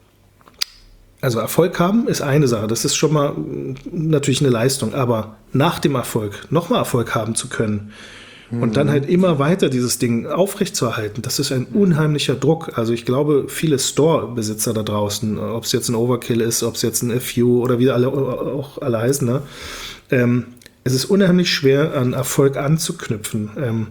also Erfolg haben ist eine Sache, das ist schon mal natürlich eine Leistung, aber nach dem Erfolg nochmal Erfolg haben zu können mhm. und dann halt immer weiter dieses Ding aufrechtzuerhalten, das ist ein unheimlicher Druck. Also ich glaube, viele Store-Besitzer da draußen, ob es jetzt ein Overkill ist, ob es jetzt ein A Few oder wie alle auch alle heißen, ne? ähm, Es ist unheimlich schwer, an Erfolg anzuknüpfen. Ähm,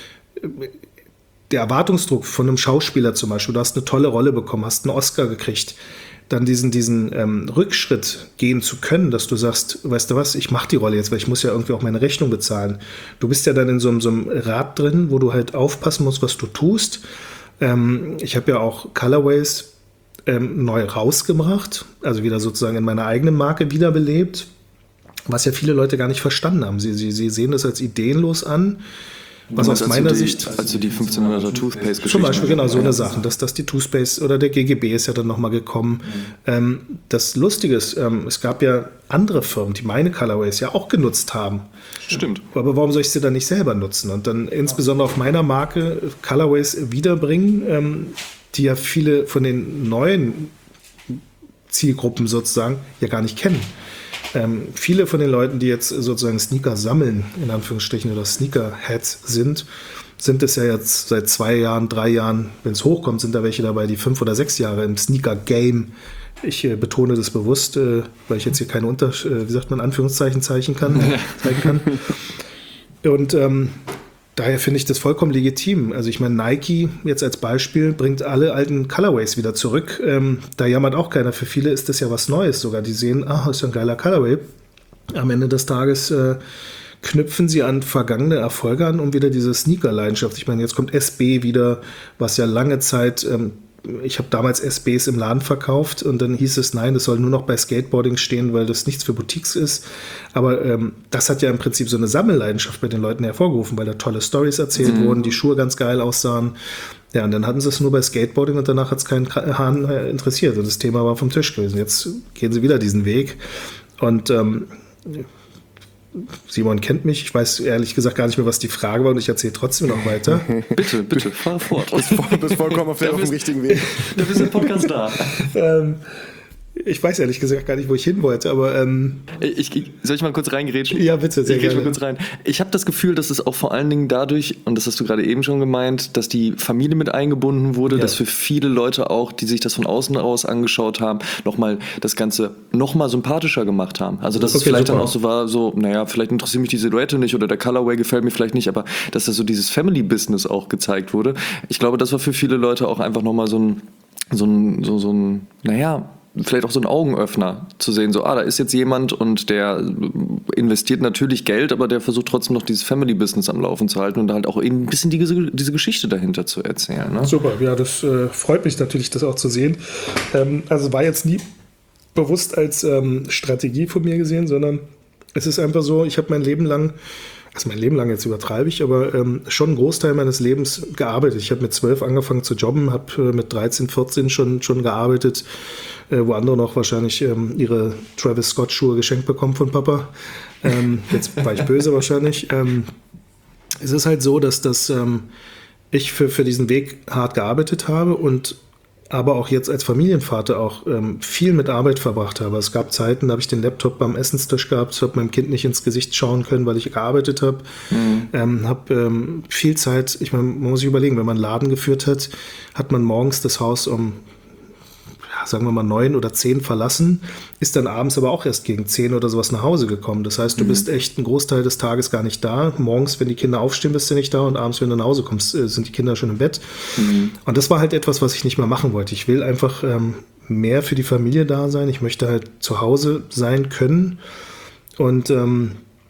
der Erwartungsdruck von einem Schauspieler zum Beispiel, du hast eine tolle Rolle bekommen, hast einen Oscar gekriegt, dann diesen, diesen ähm, Rückschritt gehen zu können, dass du sagst, weißt du was, ich mache die Rolle jetzt, weil ich muss ja irgendwie auch meine Rechnung bezahlen. Du bist ja dann in so, einem, so einem Rad drin, wo du halt aufpassen musst, was du tust. Ähm, ich habe ja auch Colorways ähm, neu rausgebracht, also wieder sozusagen in meiner eigenen Marke wiederbelebt, was ja viele Leute gar nicht verstanden haben. Sie, sie, sie sehen das als ideenlos an, was aus meiner die, Sicht... Also die fünfzehnhunderter Toothpaste-Geschichte. Zum Beispiel, genau, so eine Sache. Dass, dass die Toothpaste oder der G G B ist ja dann nochmal gekommen. Mhm. Ähm, das Lustige ist, ähm, es gab ja andere Firmen, die meine Colorways ja auch genutzt haben. Stimmt. Aber warum soll ich sie dann nicht selber nutzen? Und dann insbesondere auf meiner Marke Colorways wiederbringen, ähm, die ja viele von den neuen Zielgruppen sozusagen ja gar nicht kennen. Ähm, viele von den Leuten, die jetzt sozusagen Sneaker sammeln, in Anführungsstrichen, oder Sneakerheads sind, sind es ja jetzt seit zwei Jahren, drei Jahren, wenn es hochkommt, sind da welche dabei, die fünf oder sechs Jahre im Sneaker-Game, ich äh, betone das bewusst, äh, weil ich jetzt hier keine Unter, äh, wie sagt man, Anführungszeichen zeichnen kann, zeigen kann. Und ähm, daher finde ich das vollkommen legitim. Also ich meine, Nike jetzt als Beispiel bringt alle alten Colorways wieder zurück. Ähm, da jammert auch keiner. Für viele ist das ja was Neues sogar. Die sehen, ah, ist ja ein geiler Colorway. Am Ende des Tages äh, knüpfen sie an vergangene Erfolge an, um wieder diese Sneaker-Leidenschaft. Ich meine, jetzt kommt S B wieder, was ja lange Zeit... Ähm, ich habe damals S Bs im Laden verkauft und dann hieß es, nein, das soll nur noch bei Skateboarding stehen, weil das nichts für Boutiques ist. Aber ähm, das hat ja im Prinzip so eine Sammelleidenschaft bei den Leuten hervorgerufen, weil da tolle Storys erzählt mhm. wurden, die Schuhe ganz geil aussahen. Ja, und dann hatten sie es nur bei Skateboarding und danach hat es keinen Hahn interessiert und das Thema war vom Tisch gewesen. Jetzt gehen sie wieder diesen Weg und ähm, Simon kennt mich, ich weiß ehrlich gesagt gar nicht mehr, was die Frage war und ich erzähle trotzdem noch weiter. Bitte, bitte, fahr fort. Du bist vollkommen auf, der, auf dem richtigen Weg. Du bist im Podcast da. ähm, ich weiß ehrlich gesagt gar nicht, wo ich hin wollte, aber... Ähm ich, ich, soll ich mal kurz reingerätschen? Ja, bitte, sehr ich gerne. Mal kurz rein. Ich habe das Gefühl, dass es auch vor allen Dingen dadurch, und das hast du gerade eben schon gemeint, dass die Familie mit eingebunden wurde, ja. dass für viele Leute auch, die sich das von außen aus angeschaut haben, nochmal das Ganze nochmal sympathischer gemacht haben. Also dass okay, es vielleicht super. Dann auch so war, so, naja, vielleicht interessiert mich die Silhouette nicht oder der Colorway gefällt mir vielleicht nicht, aber dass da so dieses Family-Business auch gezeigt wurde. Ich glaube, das war für viele Leute auch einfach nochmal so ein, so ein, so, so ein, naja, vielleicht auch so ein Augenöffner zu sehen, so, ah, da ist jetzt jemand und der investiert natürlich Geld, aber der versucht trotzdem noch dieses Family-Business am Laufen zu halten und halt auch eben ein bisschen diese, diese Geschichte dahinter zu erzählen. Ne? Super, ja, das äh, freut mich natürlich, das auch zu sehen. Ähm, also war jetzt nie bewusst als ähm, Strategie von mir gesehen, sondern es ist einfach so, ich habe mein Leben lang, also mein Leben lang jetzt übertreibe ich, aber ähm, schon einen Großteil meines Lebens gearbeitet. Ich habe mit zwölf angefangen zu jobben, habe äh, mit dreizehn, vierzehn schon, schon gearbeitet, äh, wo andere noch wahrscheinlich ähm, ihre Travis Scott Schuhe geschenkt bekommen von Papa. Ähm, jetzt war ich böse wahrscheinlich. Ähm, es ist halt so, dass das, ähm, ich für, für diesen Weg hart gearbeitet habe und aber auch jetzt als Familienvater auch ähm, viel mit Arbeit verbracht habe. Es gab Zeiten, da habe ich den Laptop beim Essenstisch gehabt, habe meinem Kind nicht ins Gesicht schauen können, weil ich gearbeitet habe. Mhm. Ähm, habe ähm, viel Zeit, ich meine, man muss sich überlegen, wenn man einen Laden geführt hat, hat man morgens das Haus um, ja, sagen wir mal, neun oder zehn verlassen, ist dann abends aber auch erst gegen zehn oder sowas nach Hause gekommen. Das heißt, du mhm. bist echt einen Großteil des Tages gar nicht da. Morgens, wenn die Kinder aufstehen, bist du nicht da und abends, wenn du nach Hause kommst, sind die Kinder schon im Bett. Mhm. Und das war halt etwas, was ich nicht mehr machen wollte. Ich will einfach ähm, mehr für die Familie da sein. Ich möchte halt zu Hause sein können. Und ähm,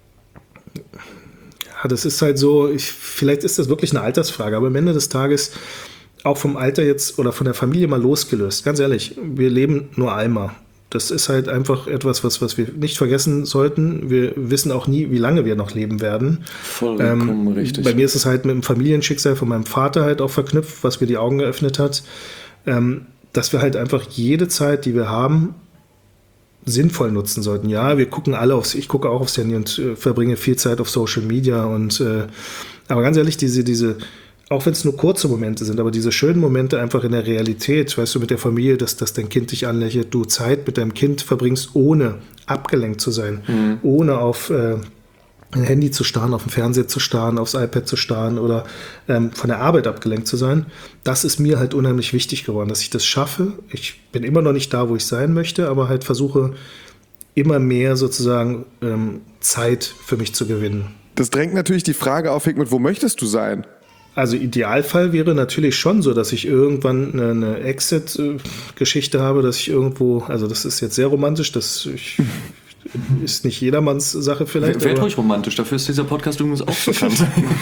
ja, das ist halt so, ich, vielleicht ist das wirklich eine Altersfrage, aber am Ende des Tages auch vom Alter jetzt oder von der Familie mal losgelöst. Ganz ehrlich, wir leben nur einmal. Das ist halt einfach etwas, was, was wir nicht vergessen sollten. Wir wissen auch nie, wie lange wir noch leben werden. Vollkommen ähm, richtig. Bei mir ist es halt mit dem Familienschicksal von meinem Vater halt auch verknüpft, was mir die Augen geöffnet hat, ähm, dass wir halt einfach jede Zeit, die wir haben, sinnvoll nutzen sollten. Ja, wir gucken alle aufs, ich gucke auch aufs Handy und äh, verbringe viel Zeit auf Social Media und äh, aber ganz ehrlich, diese, diese auch wenn es nur kurze Momente sind, aber diese schönen Momente einfach in der Realität, weißt du, mit der Familie, dass, dass dein Kind dich anlächelt, du Zeit mit deinem Kind verbringst, ohne abgelenkt zu sein, mhm. ohne auf äh, ein Handy zu starren, auf dem Fernseher zu starren, aufs iPad zu starren oder ähm, von der Arbeit abgelenkt zu sein, das ist mir halt unheimlich wichtig geworden, dass ich das schaffe. Ich bin immer noch nicht da, wo ich sein möchte, aber halt versuche immer mehr sozusagen ähm, Zeit für mich zu gewinnen. Das drängt natürlich die Frage auf, Hikmet, wo möchtest du sein? Also Idealfall wäre natürlich schon so, dass ich irgendwann eine, eine Exit-Geschichte habe, dass ich irgendwo, also das ist jetzt sehr romantisch, das ich, ist nicht jedermanns Sache vielleicht. Wäre ruhig romantisch, dafür ist dieser Podcast übrigens auch bekannt.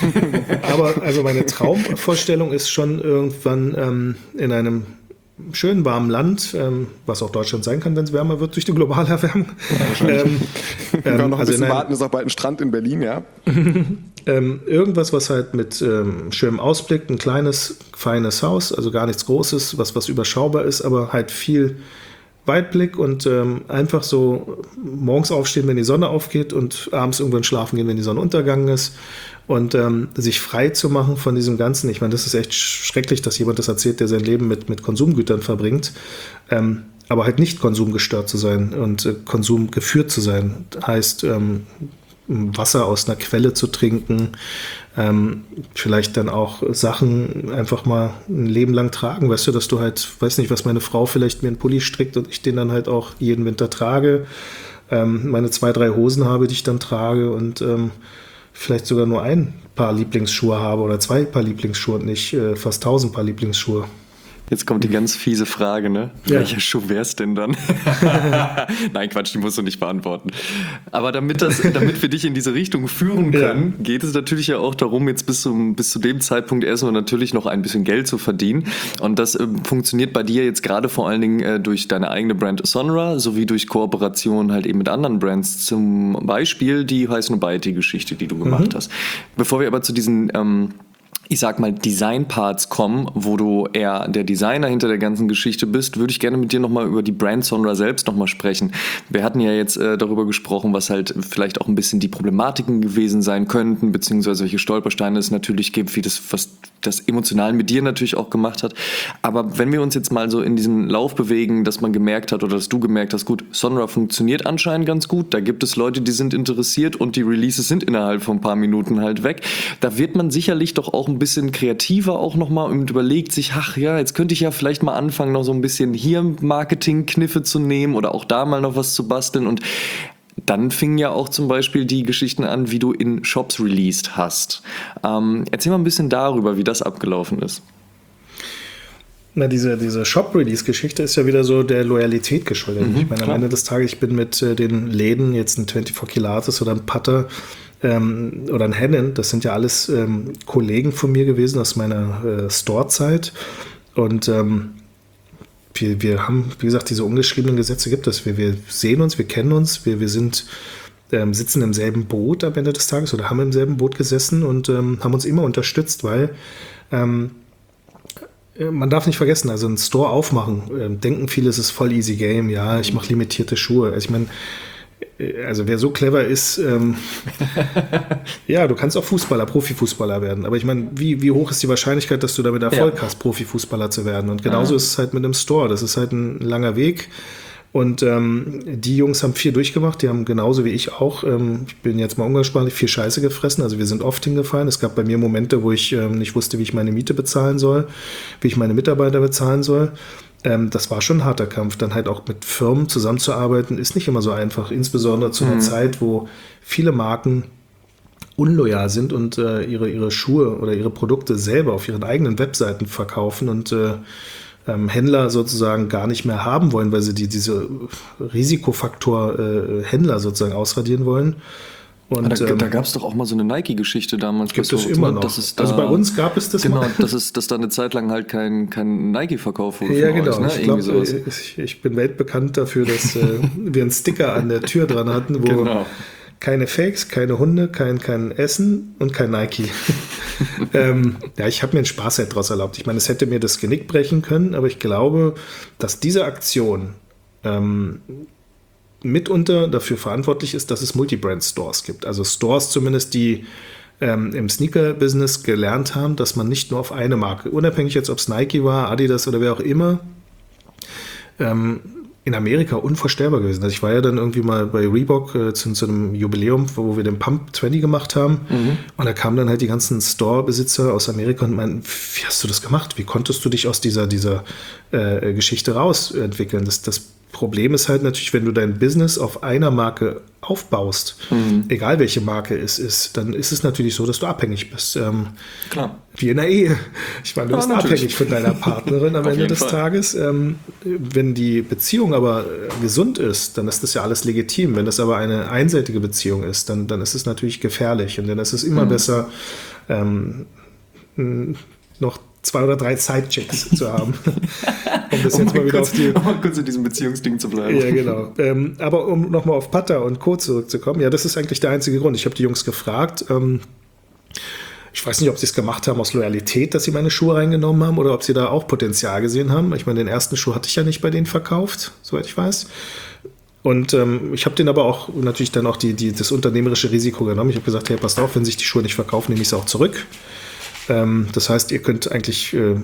Aber also meine Traumvorstellung ist schon irgendwann ähm, in einem schönen warmen Land, ähm, was auch Deutschland sein kann, wenn es wärmer wird durch die globale Erwärmung. Ja, ähm, wir können noch ein also bisschen warten, ist auch bald ein Strand in Berlin, ja. ähm, irgendwas, was halt mit ähm, schönem Ausblick, ein kleines, feines Haus, also gar nichts Großes, was, was überschaubar ist, aber halt viel Weitblick und ähm, einfach so morgens aufstehen, wenn die Sonne aufgeht und abends irgendwann schlafen gehen, wenn die Sonne untergegangen ist. Und ähm, sich frei zu machen von diesem Ganzen. Ich meine, das ist echt schrecklich, dass jemand das erzählt, der sein Leben mit, mit Konsumgütern verbringt. Ähm, aber halt nicht konsumgestört zu sein und äh, konsumgeführt zu sein. Heißt, ähm, Wasser aus einer Quelle zu trinken, ähm, vielleicht dann auch Sachen einfach mal ein Leben lang tragen. Weißt du, dass du halt, weiß nicht, was meine Frau vielleicht mir einen Pulli strickt und ich den dann halt auch jeden Winter trage. Ähm, meine zwei, drei Hosen habe, die ich dann trage und ähm, vielleicht sogar nur ein Paar Lieblingsschuhe habe oder zwei Paar Lieblingsschuhe und nicht äh, fast tausend Paar Lieblingsschuhe. Jetzt kommt die ganz fiese Frage, ne? Ja. Welcher Schuh wär's denn dann? Nein, Quatsch, die musst du nicht beantworten. Aber damit, das, damit wir dich in diese Richtung führen können, ja. geht es natürlich ja auch darum, jetzt bis, zum, bis zu dem Zeitpunkt erstmal natürlich noch ein bisschen Geld zu verdienen. Und das äh, funktioniert bei dir jetzt gerade vor allen Dingen äh, durch deine eigene Brand Sonra, sowie durch Kooperation halt eben mit anderen Brands. Zum Beispiel die Heiß Nobody-Geschichte, die du gemacht mhm. hast. Bevor wir aber zu diesen... Ähm, ich sag mal, Design-Parts kommen, wo du eher der Designer hinter der ganzen Geschichte bist, würde ich gerne mit dir nochmal über die Brand Sonra selbst nochmal sprechen. Wir hatten ja jetzt äh, darüber gesprochen, was halt vielleicht auch ein bisschen die Problematiken gewesen sein könnten, beziehungsweise welche Stolpersteine es natürlich gibt, wie das, was das emotional mit dir natürlich auch gemacht hat. Aber wenn wir uns jetzt mal so in diesen Lauf bewegen, dass man gemerkt hat oder dass du gemerkt hast, gut, Sonra funktioniert anscheinend ganz gut, da gibt es Leute, die sind interessiert und die Releases sind innerhalb von ein paar Minuten halt weg. Da wird man sicherlich doch auch ein bisschen kreativer auch nochmal und überlegt sich, ach ja, jetzt könnte ich ja vielleicht mal anfangen, noch so ein bisschen hier Marketing-Kniffe zu nehmen oder auch da mal noch was zu basteln. Und dann fingen ja auch zum Beispiel die Geschichten an, wie du in Shops released hast. Ähm, erzähl mal ein bisschen darüber, wie das abgelaufen ist. Na, diese, diese Shop-Release-Geschichte ist ja wieder so der Loyalität geschuldet. Mhm, ich meine, am Ende des Tages, ich bin mit äh, den Läden, jetzt ein vierundzwanzig Kilates oder ein Putter ähm, oder ein Hennen, das sind ja alles ähm, Kollegen von mir gewesen aus meiner äh, Store-Zeit. Und ähm, wir, wir haben, wie gesagt, diese ungeschriebenen Gesetze gibt es. Wir, wir sehen uns, wir kennen uns, wir, wir sind, ähm, sitzen im selben Boot am Ende des Tages oder haben im selben Boot gesessen und ähm, haben uns immer unterstützt, weil ähm, man darf nicht vergessen, also einen Store aufmachen, äh, denken viele, es ist voll easy game, ja, ich mache limitierte Schuhe. Also ich meine, also wer so clever ist, ähm, ja, du kannst auch Fußballer, Profifußballer werden. Aber ich meine, wie, wie hoch ist die Wahrscheinlichkeit, dass du damit Erfolg ja. hast, Profifußballer zu werden? Und genauso ja. ist es halt mit einem Store. Das ist halt ein langer Weg. Und ähm, die Jungs haben viel durchgemacht, die haben genauso wie ich auch, ähm, ich bin jetzt mal umgangssprachlich, viel Scheiße gefressen, also wir sind oft hingefallen. Es gab bei mir Momente, wo ich ähm, nicht wusste, wie ich meine Miete bezahlen soll, wie ich meine Mitarbeiter bezahlen soll. Ähm, das war schon ein harter Kampf. Dann halt auch mit Firmen zusammenzuarbeiten, ist nicht immer so einfach, insbesondere zu einer mhm. Zeit, wo viele Marken unloyal sind und äh, ihre, ihre Schuhe oder ihre Produkte selber auf ihren eigenen Webseiten verkaufen und äh, Ähm, Händler sozusagen gar nicht mehr haben wollen, weil sie die, diese Risikofaktor äh, Händler sozusagen ausradieren wollen. Und, da ähm, da gab es doch auch mal so eine Nike-Geschichte damals. Gibt es immer noch. Das ist da, also bei uns gab es das genau, mal. Genau, dass, es, dass da eine Zeit lang halt kein, kein Nike-Verkauf wurde. Ja, genau. Euch, ne? Ich glaube, ich, ich bin weltbekannt dafür, dass äh, wir einen Sticker an der Tür dran hatten, wo genau. keine Fakes, keine Hunde, kein, kein Essen und kein Nike. ähm, ja, ich habe mir einen Spaß halt draus erlaubt. Ich meine, es hätte mir das Genick brechen können, aber ich glaube, dass diese Aktion ähm, mitunter dafür verantwortlich ist, dass es Multibrand-Stores gibt. Also Stores zumindest, die ähm, im Sneaker-Business gelernt haben, dass man nicht nur auf eine Marke, unabhängig jetzt, ob es Nike war, Adidas oder wer auch immer, ähm, in Amerika unvorstellbar gewesen. Also ich war ja dann irgendwie mal bei Reebok äh, zu, zu einem Jubiläum, wo wir den Pump zwanzig gemacht haben. Mhm. Und da kamen dann halt die ganzen Store-Besitzer aus Amerika und meinten, wie hast du das gemacht? Wie konntest du dich aus dieser, dieser äh, Geschichte rausentwickeln? Das, das Problem ist halt natürlich, wenn du dein Business auf einer Marke aufbaust, mhm. egal welche Marke es ist, dann ist es natürlich so, dass du abhängig bist. Ähm, Klar. Wie in der Ehe. Ich meine, du ja, bist natürlich. abhängig von deiner Partnerin am Ende des Fall. Tages. Ähm, wenn die Beziehung aber gesund ist, dann ist das ja alles legitim. Wenn das aber eine einseitige Beziehung ist, dann, dann ist es natürlich gefährlich. Und dann ist es immer mhm. besser, ähm, noch zwei oder drei Sidechicks zu haben. Um das jetzt um mal wieder kurz, auf die... Um mal kurz in diesem Beziehungsding zu bleiben. Ja, genau. Ähm, aber um nochmal auf Putter und Co. zurückzukommen, ja, das ist eigentlich der einzige Grund. Ich habe die Jungs gefragt, ähm, ich weiß nicht, ob sie es gemacht haben aus Loyalität, dass sie meine Schuhe reingenommen haben oder ob sie da auch Potenzial gesehen haben. Ich meine, den ersten Schuh hatte ich ja nicht bei denen verkauft, soweit ich weiß. Und ähm, ich habe denen aber auch natürlich dann auch die, die, das unternehmerische Risiko genommen. Ich habe gesagt, hey, passt auf, wenn sich die Schuhe nicht verkaufen, nehme ich sie auch zurück. Ähm, das heißt, ihr könnt eigentlich äh,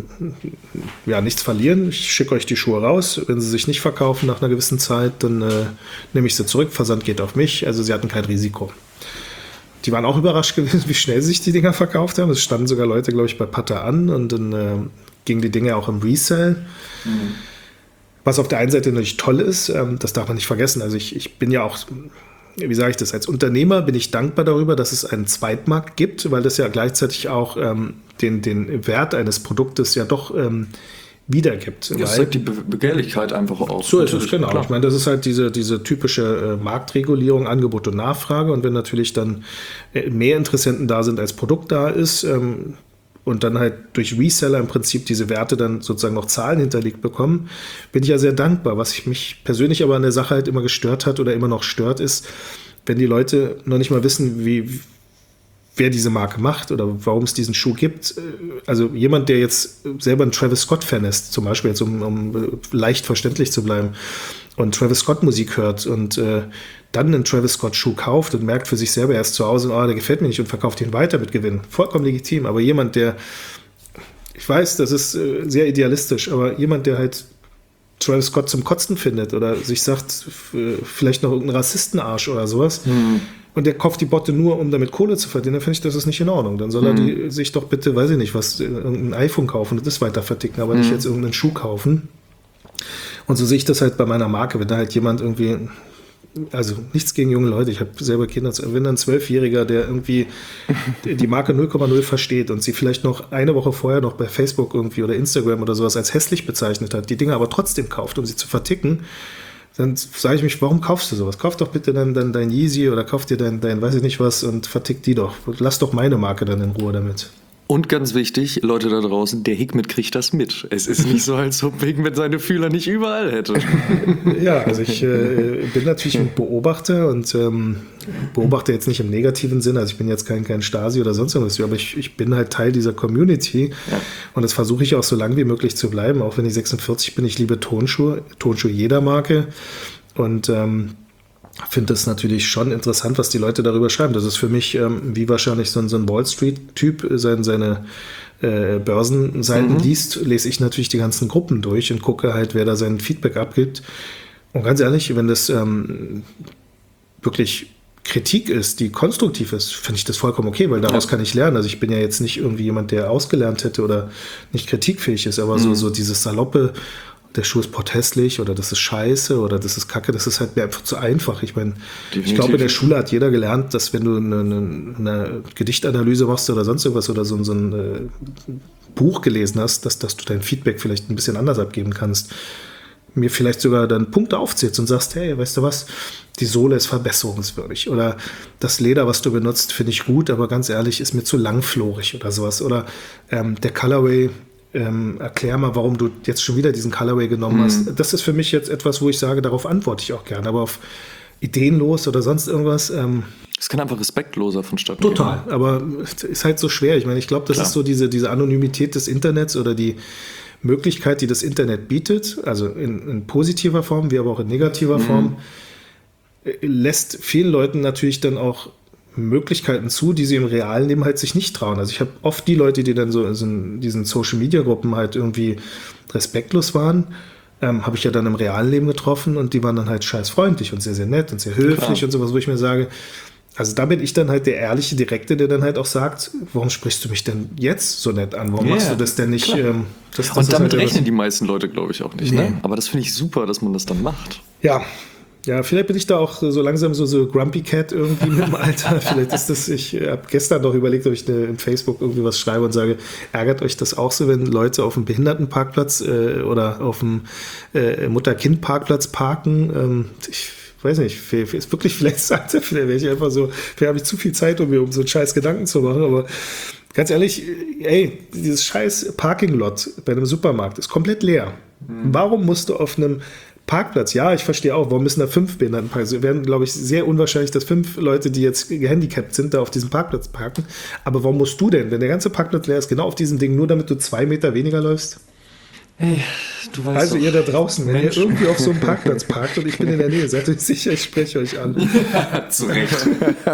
ja, nichts verlieren. Ich schicke euch die Schuhe raus. Wenn sie sich nicht verkaufen nach einer gewissen Zeit, dann äh, nehme ich sie zurück. Versand geht auf mich. Also sie hatten kein Risiko. Die waren auch überrascht gewesen, wie schnell sich die Dinger verkauft haben. Es standen sogar Leute, glaube ich, bei Putter an und dann äh, gingen die Dinger auch im Resell. Mhm. Was auf der einen Seite natürlich toll ist, ähm, das darf man nicht vergessen. Also ich, ich bin ja auch... Wie sage ich das? Als Unternehmer bin ich dankbar darüber, dass es einen Zweitmarkt gibt, weil das ja gleichzeitig auch ähm, den, den Wert eines Produktes ja doch ähm, wiedergibt. Das zeigt die Be- Begehrlichkeit einfach auch. So ist es, genau. Klar. Ich meine, das ist halt diese, diese typische äh, Marktregulierung, Angebot und Nachfrage. Und wenn natürlich dann äh, mehr Interessenten da sind, als Produkt da ist, ähm, und dann halt durch Reseller im Prinzip diese Werte dann sozusagen noch Zahlen hinterlegt bekommen, bin ich ja sehr dankbar. Was ich mich persönlich aber an der Sache halt immer gestört hat oder immer noch stört, ist, wenn die Leute noch nicht mal wissen, wie, wer diese Marke macht oder warum es diesen Schuh gibt. Also jemand, der jetzt selber ein Travis Scott-Fan ist, zum Beispiel jetzt, um, um leicht verständlich zu bleiben, und Travis Scott Musik hört und äh, dann einen Travis Scott Schuh kauft und merkt für sich selber erst zu Hause, oh, der gefällt mir nicht und verkauft ihn weiter mit Gewinn. Vollkommen legitim. Aber jemand, der, ich weiß, das ist äh, sehr idealistisch, aber jemand, der halt Travis Scott zum Kotzen findet oder sich sagt, f- vielleicht noch irgendein Rassistenarsch oder sowas, mhm. und der kauft die Botte nur, um damit Kohle zu verdienen, dann finde ich, das ist nicht in Ordnung. Dann soll mhm. er die, sich doch bitte, weiß ich nicht, was, irgendein iPhone kaufen und das weiter verticken, aber mhm. nicht jetzt irgendeinen Schuh kaufen. Und so sehe ich das halt bei meiner Marke, wenn da halt jemand irgendwie also nichts gegen junge Leute, ich habe selber Kinder, wenn ein Zwölfjähriger, der irgendwie die Marke null Komma null versteht und sie vielleicht noch eine Woche vorher noch bei Facebook irgendwie oder Instagram oder sowas als hässlich bezeichnet hat, die Dinge aber trotzdem kauft, um sie zu verticken, dann sage ich mich, warum kaufst du sowas? Kauf doch bitte dann, dann dein Yeezy oder kauf dir dein, dein weiß ich nicht was und vertick die doch. Lass doch meine Marke dann in Ruhe damit. Und ganz wichtig, Leute da draußen, der Hikmet kriegt das mit. Es ist nicht so, als ob Hikmet seine Fühler nicht überall hätte. Ja, also ich äh, bin natürlich ein Beobachter und ähm, beobachte jetzt nicht im negativen Sinne. Also ich bin jetzt kein, kein Stasi oder sonst irgendwas, aber ich, ich bin halt Teil dieser Community ja. Und das versuche ich auch so lange wie möglich zu bleiben, auch wenn ich sechsundvierzig bin. Ich liebe Tonschuhe, Tonschuhe jeder Marke und ähm, finde es natürlich schon interessant, was die Leute darüber schreiben. Das ist für mich ähm, wie wahrscheinlich so ein, so ein Wall Street-Typ sein, seine äh, Börsenseiten mhm. liest, lese ich natürlich die ganzen Gruppen durch und gucke halt, wer da sein Feedback abgibt. Und ganz ehrlich, wenn das ähm, wirklich Kritik ist, die konstruktiv ist, finde ich das vollkommen okay, weil daraus ja. kann ich lernen. Also ich bin ja jetzt nicht irgendwie jemand, der ausgelernt hätte oder nicht kritikfähig ist, aber mhm. so, so dieses saloppe, der Schuh ist potthässlich oder das ist scheiße oder das ist kacke, das ist halt mir einfach zu einfach. Ich meine, ich glaube, in der Schule hat jeder gelernt, dass wenn du eine, eine, eine Gedichtanalyse machst oder sonst irgendwas oder so, so ein äh, Buch gelesen hast, dass, dass du dein Feedback vielleicht ein bisschen anders abgeben kannst. Mir vielleicht sogar dann Punkte aufzählst und sagst, hey, weißt du was, die Sohle ist verbesserungswürdig oder das Leder, was du benutzt, finde ich gut, aber ganz ehrlich, ist mir zu langflorig oder sowas oder ähm, der Colorway, Ähm, erklär mal, warum du jetzt schon wieder diesen Colorway genommen mhm. hast. Das ist für mich jetzt etwas, wo ich sage, darauf antworte ich auch gerne, aber auf ideenlos oder sonst irgendwas. Ähm, das kann einfach respektloser vonstatten gehen. Total, aber ist halt so schwer. Ich meine, ich glaube, das Klar. ist so diese, diese Anonymität des Internets oder die Möglichkeit, die das Internet bietet, also in, in positiver Form, wie aber auch in negativer mhm. Form, lässt vielen Leuten natürlich dann auch Möglichkeiten zu, die sie im realen Leben halt sich nicht trauen. Also ich habe oft die Leute, die dann so in diesen Social-Media-Gruppen halt irgendwie respektlos waren, ähm, habe ich ja dann im realen Leben getroffen und die waren dann halt scheiß freundlich und sehr, sehr nett und sehr höflich Klar. und sowas, wo ich mir sage, also da bin ich dann halt der ehrliche Direkte, der dann halt auch sagt, warum sprichst du mich denn jetzt so nett an? Warum yeah, machst du das denn nicht? Ähm, das, das und damit halt rechnen die meisten Leute, glaube ich, auch nicht. Nee. Ne? Aber das finde ich super, dass man das dann macht. Ja, Ja, vielleicht bin ich da auch so langsam so, so Grumpy Cat irgendwie mit dem Alter. Vielleicht ist das, ich habe gestern noch überlegt, ob ich eine, im Facebook irgendwie was schreibe und sage, ärgert euch das auch so, wenn Leute auf dem Behindertenparkplatz äh, oder auf dem äh, Mutter-Kind-Parkplatz parken? Ähm, ich weiß nicht, ist wirklich vielleicht sagt er, vielleicht wäre ich einfach so, vielleicht habe ich zu viel Zeit, um mir um so einen scheiß Gedanken zu machen, aber ganz ehrlich, ey, dieses scheiß Parking-Lot bei einem Supermarkt ist komplett leer. Mhm. Warum musst du auf einem Parkplatz, ja, ich verstehe auch, warum müssen da fünf Behindertenparkplätze? Es wäre, glaube ich, sehr unwahrscheinlich, dass fünf Leute, die jetzt gehandicapt sind, da auf diesem Parkplatz parken. Aber warum musst du denn, wenn der ganze Parkplatz leer ist, genau auf diesem Ding, nur damit du zwei Meter weniger läufst? Hey, du weißt also doch, ihr da draußen, wenn Mensch. ihr irgendwie auf so einem Parkplatz parkt und ich bin in der Nähe, seid euch sicher, ich spreche euch an. Zu Recht.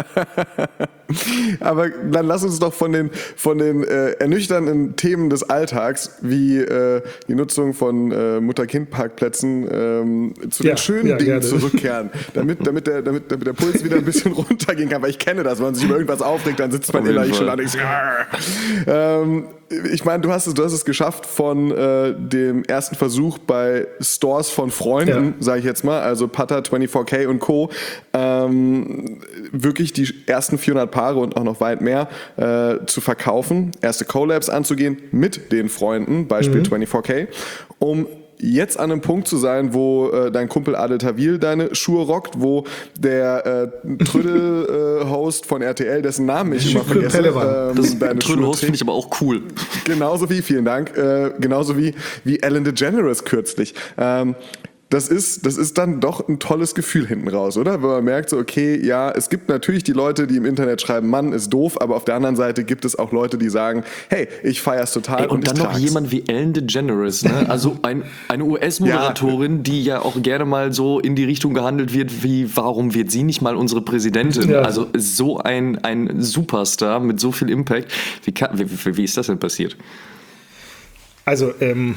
Aber dann lass uns doch von den, von den äh, ernüchternden Themen des Alltags, wie äh, die Nutzung von äh, Mutter-Kind-Parkplätzen, ähm, zu ja, den schönen ja, Dingen gerne. zurückkehren, damit, damit, der, damit, damit der Puls wieder ein bisschen runtergehen kann, weil ich kenne das, wenn man sich über irgendwas aufregt, dann sitzt man innerlich schon an und denkt, ähm, ich meine, du hast es, du hast es geschafft von äh, dem ersten Versuch bei Stores von Freunden, ja. sage ich jetzt mal, also Pata, vierundzwanzig K und Co., ähm, wirklich die ersten vierhundert Paare und auch noch weit mehr äh, zu verkaufen, erste Collabs anzugehen mit den Freunden, Beispiel mhm. vierundzwanzig K, um jetzt an einem Punkt zu sein, wo äh, dein Kumpel Adel Tawil deine Schuhe rockt, wo der äh, Trödel-Host äh, von R T L, dessen Namen ich immer vergesse, ähm, das Trödel-Host finde ich aber auch cool. Genauso wie, vielen Dank, äh, genauso wie, wie Ellen DeGeneres kürzlich. Ähm, Das ist, das ist dann doch ein tolles Gefühl hinten raus, oder? Wenn man merkt so, okay, ja, es gibt natürlich die Leute, die im Internet schreiben, Mann, ist doof, aber auf der anderen Seite gibt es auch Leute, die sagen, hey, ich feier's total. Ey, und, und dann ich noch trag's. jemand wie Ellen DeGeneres, ne? Also ein, eine U S-Moderatorin, ja. die ja auch gerne mal so in die Richtung gehandelt wird, wie, warum wird sie nicht mal unsere Präsidentin? Ja. Also so ein, ein Superstar mit so viel Impact. Wie, kann, wie, wie ist das denn passiert? Also, ähm,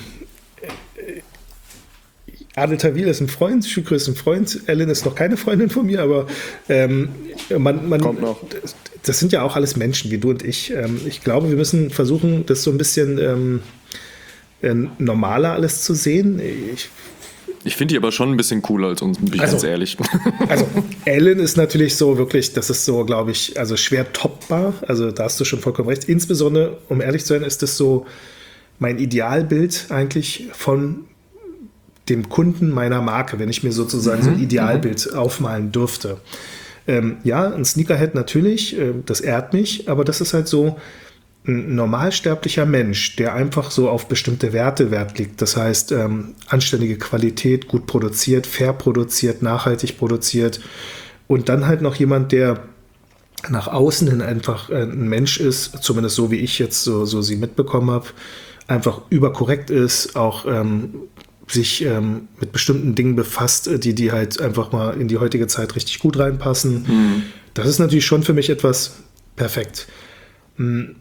Adel Tawil ist ein Freund, Şükrü ist ein Freund, Ellen ist noch keine Freundin von mir, aber ähm, man, man, Kommt noch. Das sind ja auch alles Menschen, wie du und ich. Ähm, ich glaube, wir müssen versuchen, das so ein bisschen ähm, normaler alles zu sehen. Ich, Ich finde die aber schon ein bisschen cooler als uns, bin ich Also- ganz ehrlich. Also Ellen ist natürlich so wirklich, das ist so, glaube ich, also schwer toppbar. Also da hast du schon vollkommen recht. Insbesondere, um ehrlich zu sein, ist das so mein Idealbild eigentlich von dem Kunden meiner Marke, wenn ich mir sozusagen so ein Idealbild aufmalen dürfte. Ähm, ja, ein Sneakerhead natürlich, äh, das ehrt mich, aber das ist halt so ein normalsterblicher Mensch, der einfach so auf bestimmte Werte Wert legt. Das heißt, ähm, anständige Qualität, gut produziert, fair produziert, nachhaltig produziert und dann halt noch jemand, der nach außen hin einfach äh, ein Mensch ist, zumindest so wie ich jetzt so, so sie mitbekommen habe, einfach überkorrekt ist, auch ähm, sich ähm, mit bestimmten Dingen befasst, äh, die, die halt einfach mal in die heutige Zeit richtig gut reinpassen. Mhm. Das ist natürlich schon für mich etwas perfekt. Hm.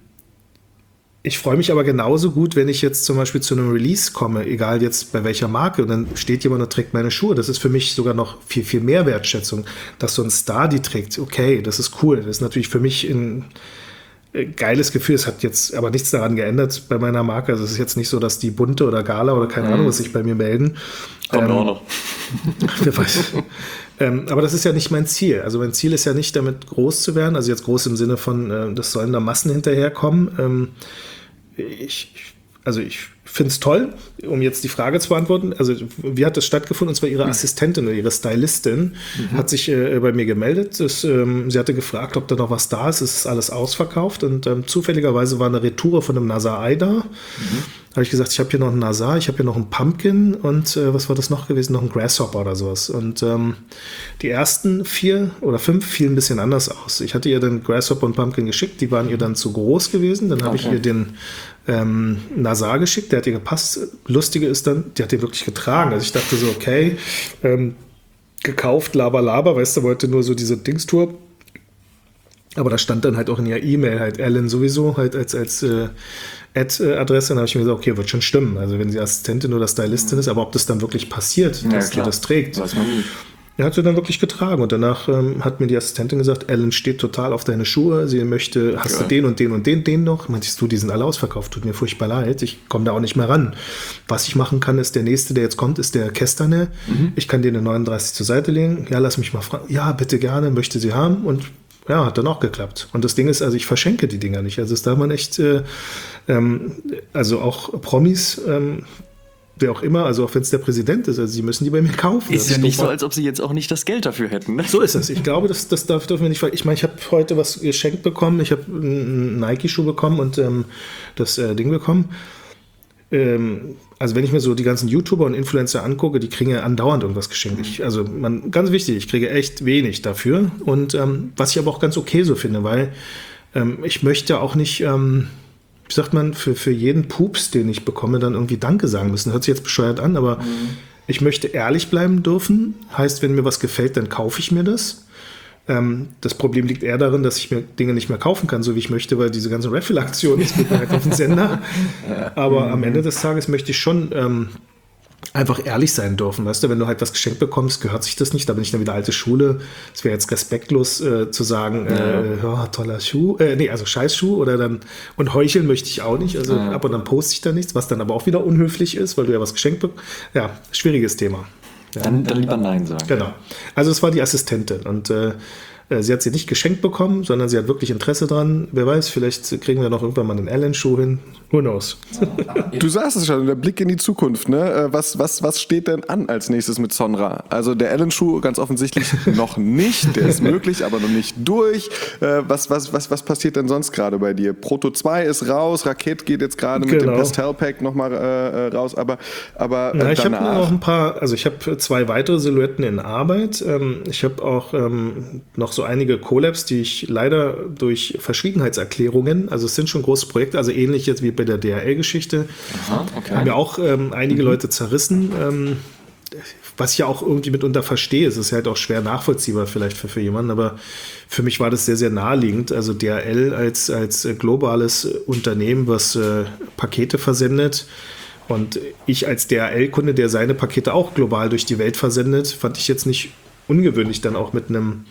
Ich freue mich aber genauso gut, wenn ich jetzt zum Beispiel zu einem Release komme, egal jetzt bei welcher Marke, und dann steht jemand und trägt meine Schuhe. Das ist für mich sogar noch viel, viel mehr Wertschätzung, dass so ein Star die trägt. Okay, das ist cool. Das ist natürlich für mich ein äh, geiles Gefühl. Es hat jetzt aber nichts daran geändert bei meiner Marke. Also es ist jetzt nicht so, dass die Bunte oder Gala oder keine Ahnung, was sich bei mir melden. Kommt Ähm, auch noch. Wer weiß. ähm, aber das ist ja nicht mein Ziel. Also mein Ziel ist ja nicht, damit groß zu werden. Also jetzt groß im Sinne von, äh, das sollen da Massen hinterherkommen. Ähm, ich, also ich finde es toll, um jetzt die Frage zu beantworten. Also wie hat das stattgefunden? Und zwar ihre Assistentin oder ihre Stylistin mhm. hat sich äh, bei mir gemeldet. Das, ähm, sie hatte gefragt, ob da noch was da ist. Es ist alles ausverkauft. Und ähm, zufälligerweise war eine Retour von einem Nasar-Ei da. Mhm. Habe ich gesagt, ich habe hier noch einen Nasar, ich habe hier noch einen Pumpkin und äh, was war das noch gewesen? Noch ein Grasshopper oder sowas. Und ähm, die ersten vier oder fünf fielen ein bisschen anders aus. Ich hatte ihr dann Grasshopper und Pumpkin geschickt, die waren ihr dann zu groß gewesen. Dann habe Okay. ich ihr den ähm, Nasar geschickt, der hat ihr gepasst. Lustige ist dann, die hat den wirklich getragen. Also ich dachte so, okay, ähm, gekauft, laber, laber, weißt du, wollte nur so diese Dingstour. Aber da stand dann halt auch in ihrer E-Mail halt Ellen sowieso halt als, als äh, Ad-Adresse. Dann habe ich mir gesagt, okay, wird schon stimmen. Also wenn sie Assistentin oder Stylistin ist, aber ob das dann wirklich passiert, Ja, dass sie klar. das trägt. Weiß man nie. Er hat sie dann wirklich getragen und danach ähm, hat mir die Assistentin gesagt, Ellen steht total auf deine Schuhe, sie möchte, hast Geil. du den und den und den, den noch? Meintest du, die sind alle ausverkauft, tut mir furchtbar leid, ich komme da auch nicht mehr ran. Was ich machen kann, ist, der nächste, der jetzt kommt, ist der Kestane. Mhm. Ich kann dir eine neununddreißig zur Seite legen, ja, lass mich mal fragen, ja, bitte gerne, möchte sie haben und ja, hat dann auch geklappt. Und das Ding ist, also ich verschenke die Dinger nicht, also es darf man echt, äh, ähm, also auch Promis, ähm, wer auch immer, also auch wenn es der Präsident ist, also sie müssen die bei mir kaufen. Ist Das ja nicht doch so, mal- als ob sie jetzt auch nicht das Geld dafür hätten. Ne? So ist es. Ich glaube, das, das darf, dürfen wir nicht ver- Ich meine, ich habe heute was geschenkt bekommen. Ich habe einen Nike-Schuh bekommen und ähm, das äh, Ding bekommen. Ähm, also wenn ich mir so die ganzen YouTuber und Influencer angucke, die kriegen ja andauernd irgendwas geschenkt. Ich, also man, ganz wichtig, ich kriege echt wenig dafür. Und ähm, was ich aber auch ganz okay so finde, weil ähm, ich möchte auch nicht... Ähm, wie sagt man, für, für jeden Pups, den ich bekomme, dann irgendwie Danke sagen müssen. Hört sich jetzt bescheuert an, aber mhm. ich möchte ehrlich bleiben dürfen. Heißt, wenn mir was gefällt, dann kaufe ich mir das. Ähm, das Problem liegt eher darin, dass ich mir Dinge nicht mehr kaufen kann, so wie ich möchte, weil diese ganze Raffle-Aktion ist mit mir halt auf den Sender. Aber mhm. am Ende des Tages möchte ich schon ähm, einfach ehrlich sein dürfen. Weißt du, wenn du halt was geschenkt bekommst, gehört sich das nicht. Da bin ich dann wieder alte Schule. Es wäre jetzt respektlos äh, zu sagen, ja. äh, oh, toller Schuh, äh, nee, also Scheißschuh oder dann, und heucheln möchte ich auch nicht. Also ja. ab und dann poste ich da nichts, was dann aber auch wieder unhöflich ist, weil du ja was geschenkt bekommst. Ja, schwieriges Thema. Ja. Dann, dann lieber Nein sagen. Genau. Also es war die Assistentin und äh, sie hat sie nicht geschenkt bekommen, sondern sie hat wirklich Interesse dran. Wer weiß, vielleicht kriegen wir noch irgendwann mal einen Allen-Schuh hin. Who knows? Du sagst es schon, der Blick in die Zukunft. Ne? Was, was, was steht denn an als nächstes mit Sonra? Also der Allen-Schuh ganz offensichtlich noch nicht. Der ist möglich, aber noch nicht durch. Äh, was, was, was, was passiert denn sonst gerade bei dir? Proto zwei ist raus, Rakete geht jetzt gerade mit Genau. dem Pastel-Pack nochmal äh, raus. Aber, aber Ja, äh, ich habe danach... noch ein paar, also ich habe zwei weitere Silhouetten in Arbeit. Ähm, ich habe auch ähm, noch so einige Collabs, die ich leider durch Verschwiegenheitserklärungen, also es sind schon große Projekte, also ähnlich jetzt wie bei der D H L-Geschichte, Aha, okay. haben ja auch ähm, einige Leute zerrissen. Ähm, was ich ja auch irgendwie mitunter verstehe, es ist halt auch schwer nachvollziehbar vielleicht für, für jemanden, aber für mich war das sehr, sehr naheliegend. Also D H L als, als globales Unternehmen, was äh, Pakete versendet, und ich als D H L-Kunde, der seine Pakete auch global durch die Welt versendet, fand ich jetzt nicht ungewöhnlich, dann auch mit einem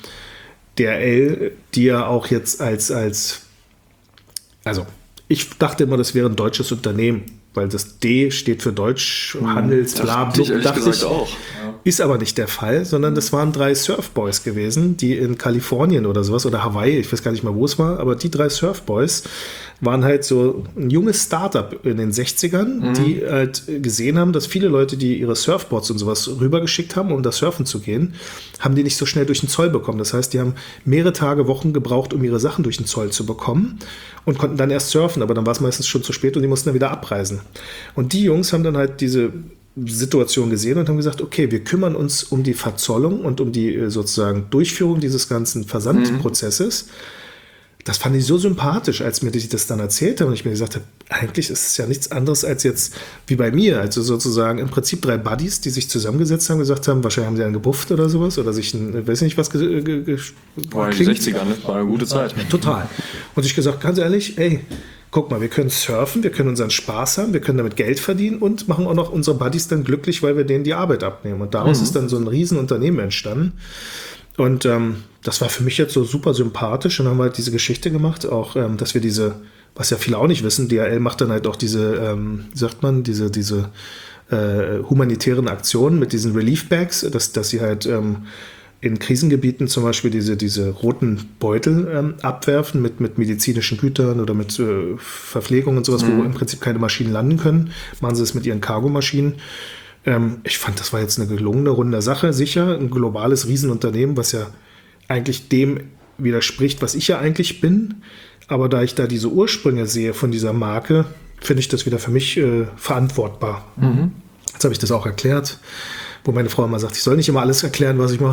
D H L, die ja auch jetzt als, als, also ich dachte immer, das wäre ein deutsches Unternehmen. weil das D steht für Deutsch, Handels, bla, bla, ich ehrlich dachte gesagt ich. auch. Ist aber nicht der Fall, sondern das waren drei Surfboys gewesen, die in Kalifornien oder sowas oder Hawaii, ich weiß gar nicht mal, wo es war, aber die drei Surfboys waren halt so ein junges Startup in den sechzigern, mhm. die halt gesehen haben, dass viele Leute, die ihre Surfboards und sowas rübergeschickt haben, um da surfen zu gehen, haben die nicht so schnell durch den Zoll bekommen. Das heißt, die haben mehrere Tage, Wochen gebraucht, um ihre Sachen durch den Zoll zu bekommen und konnten dann erst surfen, aber dann war es meistens schon zu spät und die mussten dann wieder abreisen. Und die Jungs haben dann halt diese Situation gesehen und haben gesagt, okay, wir kümmern uns um die Verzollung und um die sozusagen Durchführung dieses ganzen Versandprozesses. Mhm. Das fand ich so sympathisch, als mir die das dann erzählt haben und ich mir gesagt habe, eigentlich ist es ja nichts anderes als jetzt wie bei mir, also sozusagen im Prinzip drei Buddies, die sich zusammengesetzt haben, gesagt haben, wahrscheinlich haben sie einen gebufft oder sowas oder sich ein, weiß nicht was ge- ge- ge- war in den sechzigern, ne? War eine gute Zeit. Total. Und ich gesagt, ganz ehrlich, ey, guck mal, wir können surfen, wir können unseren Spaß haben, wir können damit Geld verdienen und machen auch noch unsere Buddies dann glücklich, weil wir denen die Arbeit abnehmen. Und daraus mhm. ist dann so ein Riesenunternehmen entstanden. Und ähm, das war für mich jetzt so super sympathisch. Und dann haben wir halt diese Geschichte gemacht, auch, ähm, dass wir diese, was ja viele auch nicht wissen, D H L macht dann halt auch diese, ähm, wie sagt man, diese, diese äh, humanitären Aktionen mit diesen Relief-Bags, dass, dass sie halt ähm, in Krisengebieten zum Beispiel diese, diese roten Beutel ähm, abwerfen mit, mit medizinischen Gütern oder mit äh, Verpflegung und sowas, mhm. wo im Prinzip keine Maschinen landen können. Machen sie es mit ihren Cargomaschinen. Ähm, ich fand, das war jetzt eine gelungene, runde Sache. Sicher, ein globales Riesenunternehmen, was ja eigentlich dem widerspricht, was ich ja eigentlich bin. Aber da ich da diese Ursprünge sehe von dieser Marke, finde ich das wieder für mich äh, verantwortbar. Mhm. Jetzt habe ich das auch erklärt. Wo meine Frau immer sagt, ich soll nicht immer alles erklären, was ich mache.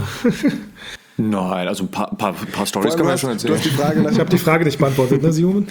Nein, also ein paar, paar, paar Storys kann man schon erzählen. Du hast die Frage nach, ich habe die Frage nicht beantwortet, ne, Simon?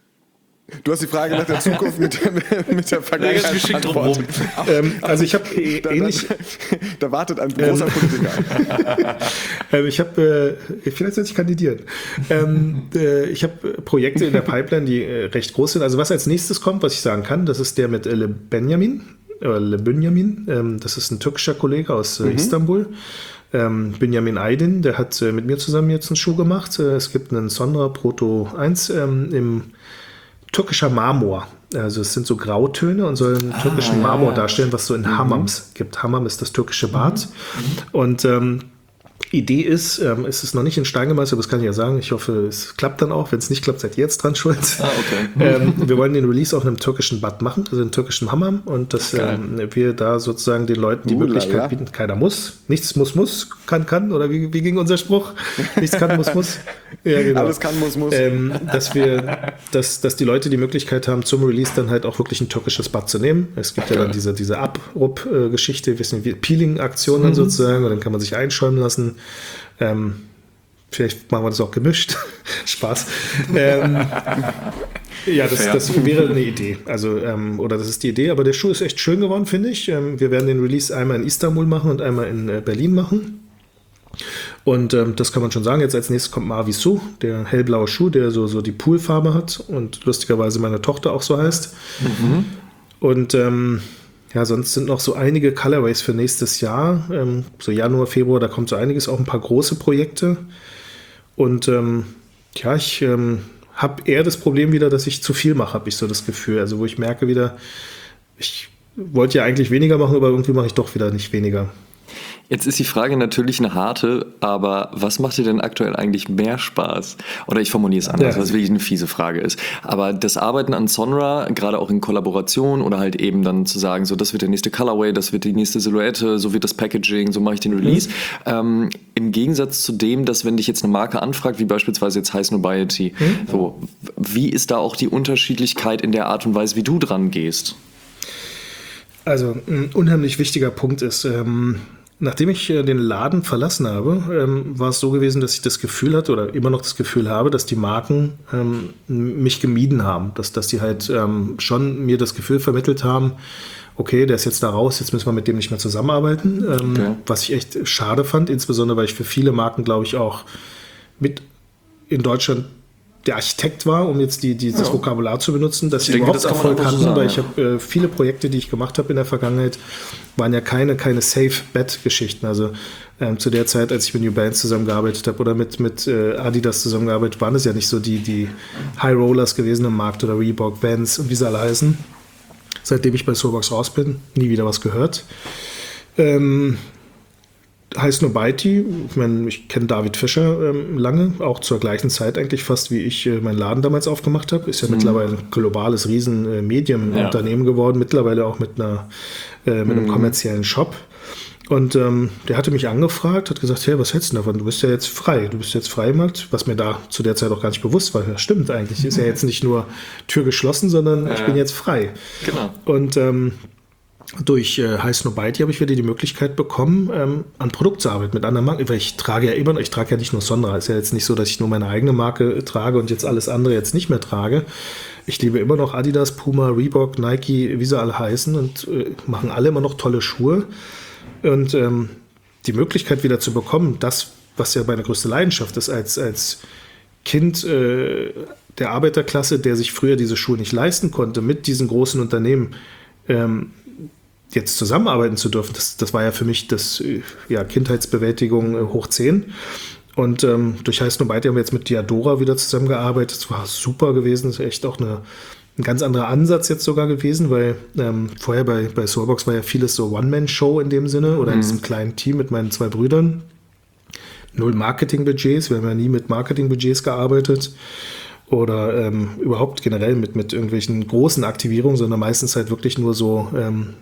Du hast die Frage nach der Zukunft mit der, mit der Vergangenheit geschickt drumherum. ähm, also ich habe äh, da, ähnlich... Da, da wartet ein großer ähm, Politiker. ähm, ich habe, äh, vielleicht sollte ich kandidieren. Ähm, äh, ich habe Projekte in der Pipeline, die äh, recht groß sind. Also was als nächstes kommt, was ich sagen kann, das ist der mit Le Benjamin. Le Benjamin, ähm, das ist ein türkischer Kollege aus äh, mhm. Istanbul. Ähm, Benjamin Aydin, der hat äh, mit mir zusammen jetzt einen Schuh gemacht. Äh, es gibt einen Sonra Proto eins ähm, im türkischer Marmor. Also es sind so Grautöne und sollen ah, türkischen ja, Marmor darstellen, was so in mhm. Hammams gibt. Hammam ist das türkische Bad. Mhm. Und ähm, Idee ist, ähm, es ist noch nicht in Stein gemeißelt, aber das kann ich ja sagen. Ich hoffe, es klappt dann auch. Wenn es nicht klappt, seid ihr jetzt dran schuld. Ah, okay. ähm, wir wollen den Release auch in einem türkischen Bad machen, also in türkischen Hammam. Und dass ähm, wir da sozusagen den Leuten die uh, Möglichkeit lala. bieten. Keiner muss. Nichts muss, muss. Kann, kann. Oder wie, wie ging unser Spruch? Nichts kann, muss, muss. Ja, genau. Alles kann, muss, muss. Ähm, dass wir, dass, dass die Leute die Möglichkeit haben, zum Release dann halt auch wirklich ein türkisches Bad zu nehmen. Es gibt okay. ja dann diese, diese Abrup-Geschichte, Peeling-Aktionen mhm. sozusagen. Und dann kann man sich einschäumen lassen. Ähm, vielleicht machen wir das auch gemischt. Spaß. Ähm, ja, das, das wäre eine Idee. Also, ähm, oder das ist die Idee. Aber der Schuh ist echt schön geworden, finde ich. Ähm, wir werden den Release einmal in Istanbul machen und einmal in äh, Berlin machen. Und ähm, das kann man schon sagen. Jetzt als nächstes kommt Mavisu, der hellblaue Schuh, der so, so die Poolfarbe hat und lustigerweise meine Tochter auch so heißt. Mhm. Und ähm, ja, sonst sind noch so einige Colorways für nächstes Jahr. Ähm, so Januar, Februar, da kommt so einiges, auch ein paar große Projekte. Und ähm, ja, ich ähm, habe eher das Problem wieder, dass ich zu viel mache, habe ich so das Gefühl. Also wo ich merke wieder, ich wollte ja eigentlich weniger machen, aber irgendwie mache ich doch wieder nicht weniger. Jetzt ist die Frage natürlich eine harte, aber was macht dir denn aktuell eigentlich mehr Spaß? Oder ich formuliere es anders, ja. was wirklich eine fiese Frage ist. Aber das Arbeiten an Sonra, gerade auch in Kollaboration oder halt eben dann zu sagen, so das wird der nächste Colorway, das wird die nächste Silhouette, so wird das Packaging, so mache ich den Release. Mhm. Ähm, im Gegensatz zu dem, dass wenn dich jetzt eine Marke anfragt, wie beispielsweise jetzt High Snobiety, mhm. so, wie ist da auch die Unterschiedlichkeit in der Art und Weise, wie du dran gehst? Also ein unheimlich wichtiger Punkt ist, ähm, nachdem ich äh, den Laden verlassen habe, ähm, war es so gewesen, dass ich das Gefühl hatte oder immer noch das Gefühl habe, dass die Marken ähm, mich gemieden haben, dass, dass die halt ähm, schon mir das Gefühl vermittelt haben, okay, der ist jetzt da raus, jetzt müssen wir mit dem nicht mehr zusammenarbeiten, ähm, okay. was ich echt schade fand, insbesondere weil ich für viele Marken, glaube ich, auch mit in Deutschland der Architekt war, um jetzt die, die, das ja. Vokabular zu benutzen, dass sie denke, überhaupt das Erfolg hatten, sagen, weil ja. ich habe äh, viele Projekte, die ich gemacht habe in der Vergangenheit, waren ja keine, keine Safe-Bet-Geschichten. Also ähm, zu der Zeit, als ich mit New Balance zusammengearbeitet habe oder mit, mit äh, Adidas zusammengearbeitet, waren es ja nicht so die, die High Rollers gewesen im Markt oder Reebok, Vans und wie sie alle heißen. seitdem ich bei Soulbox raus bin, nie wieder was gehört. Ähm, heißt Nobody, ich meine, ich kenne David Fischer ähm, lange, auch zur gleichen Zeit eigentlich fast, wie ich äh, meinen Laden damals aufgemacht habe. Ist ja mhm. mittlerweile ein globales riesen äh, Medienunternehmen ja. geworden, mittlerweile auch mit, einer, äh, mit einem mhm. kommerziellen Shop. Und ähm, der hatte mich angefragt, hat gesagt, hey, was hältst du davon? Du bist ja jetzt frei, du bist jetzt frei im Markt, was mir da zu der Zeit auch gar nicht bewusst war. Ja, stimmt eigentlich, ist ja jetzt nicht nur Tür geschlossen, sondern äh, ich bin jetzt frei. Genau. Und ähm, durch äh, Heiß Nobody habe ich wieder die Möglichkeit bekommen, ähm, an Produkt zu arbeiten mit anderen Marken. Weil ich trage ja immer, ich trage ja nicht nur Sonra. Es ist ja jetzt nicht so, dass ich nur meine eigene Marke äh, trage und jetzt alles andere jetzt nicht mehr trage. Ich liebe immer noch Adidas, Puma, Reebok, Nike, wie sie alle heißen und äh, machen alle immer noch tolle Schuhe. Und ähm, die Möglichkeit wieder zu bekommen, das, was ja meine größte Leidenschaft ist, als, als Kind äh, der Arbeiterklasse, der sich früher diese Schuhe nicht leisten konnte, mit diesen großen Unternehmen ähm, jetzt zusammenarbeiten zu dürfen, das, das war ja für mich das ja, Kindheitsbewältigung äh, hoch zehn. Und ähm, durch Heiß Nobody haben wir jetzt mit Diadora wieder zusammengearbeitet. Das war super gewesen. Das ist echt auch eine, ein ganz anderer Ansatz jetzt sogar gewesen, weil ähm, vorher bei, bei Soulbox war ja vieles so One-Man-Show in dem Sinne oder mhm. in diesem kleinen Team mit meinen zwei Brüdern. Null Marketingbudgets. Wir haben ja nie mit Marketingbudgets gearbeitet. Oder ähm, überhaupt generell mit, mit irgendwelchen großen Aktivierungen, sondern meistens halt wirklich nur so ähm,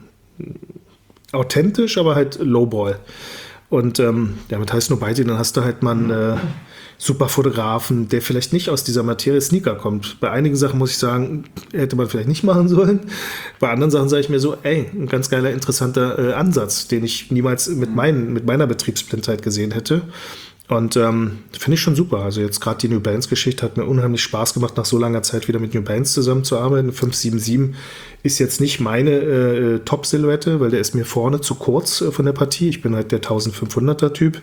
authentisch, aber halt Lowball. Und ähm, ja, mit Heiß Nobody, dann hast du halt mal einen äh, super Fotografen, der vielleicht nicht aus dieser Materie Sneaker kommt. Bei einigen Sachen muss ich sagen, hätte man vielleicht nicht machen sollen. Bei anderen Sachen sage ich mir so, ey, ein ganz geiler, interessanter äh, Ansatz, den ich niemals mit, mein, mit meiner Betriebsblindheit gesehen hätte. Und ähm, finde ich schon super. Also jetzt gerade die New Balance Geschichte hat mir unheimlich Spaß gemacht, nach so langer Zeit wieder mit New Balance zusammenzuarbeiten. fünf sieben sieben ist jetzt nicht meine äh, Top-Silhouette, weil der ist mir vorne zu kurz äh, von der Partie. Ich bin halt der eintausendfünfhunderter Typ.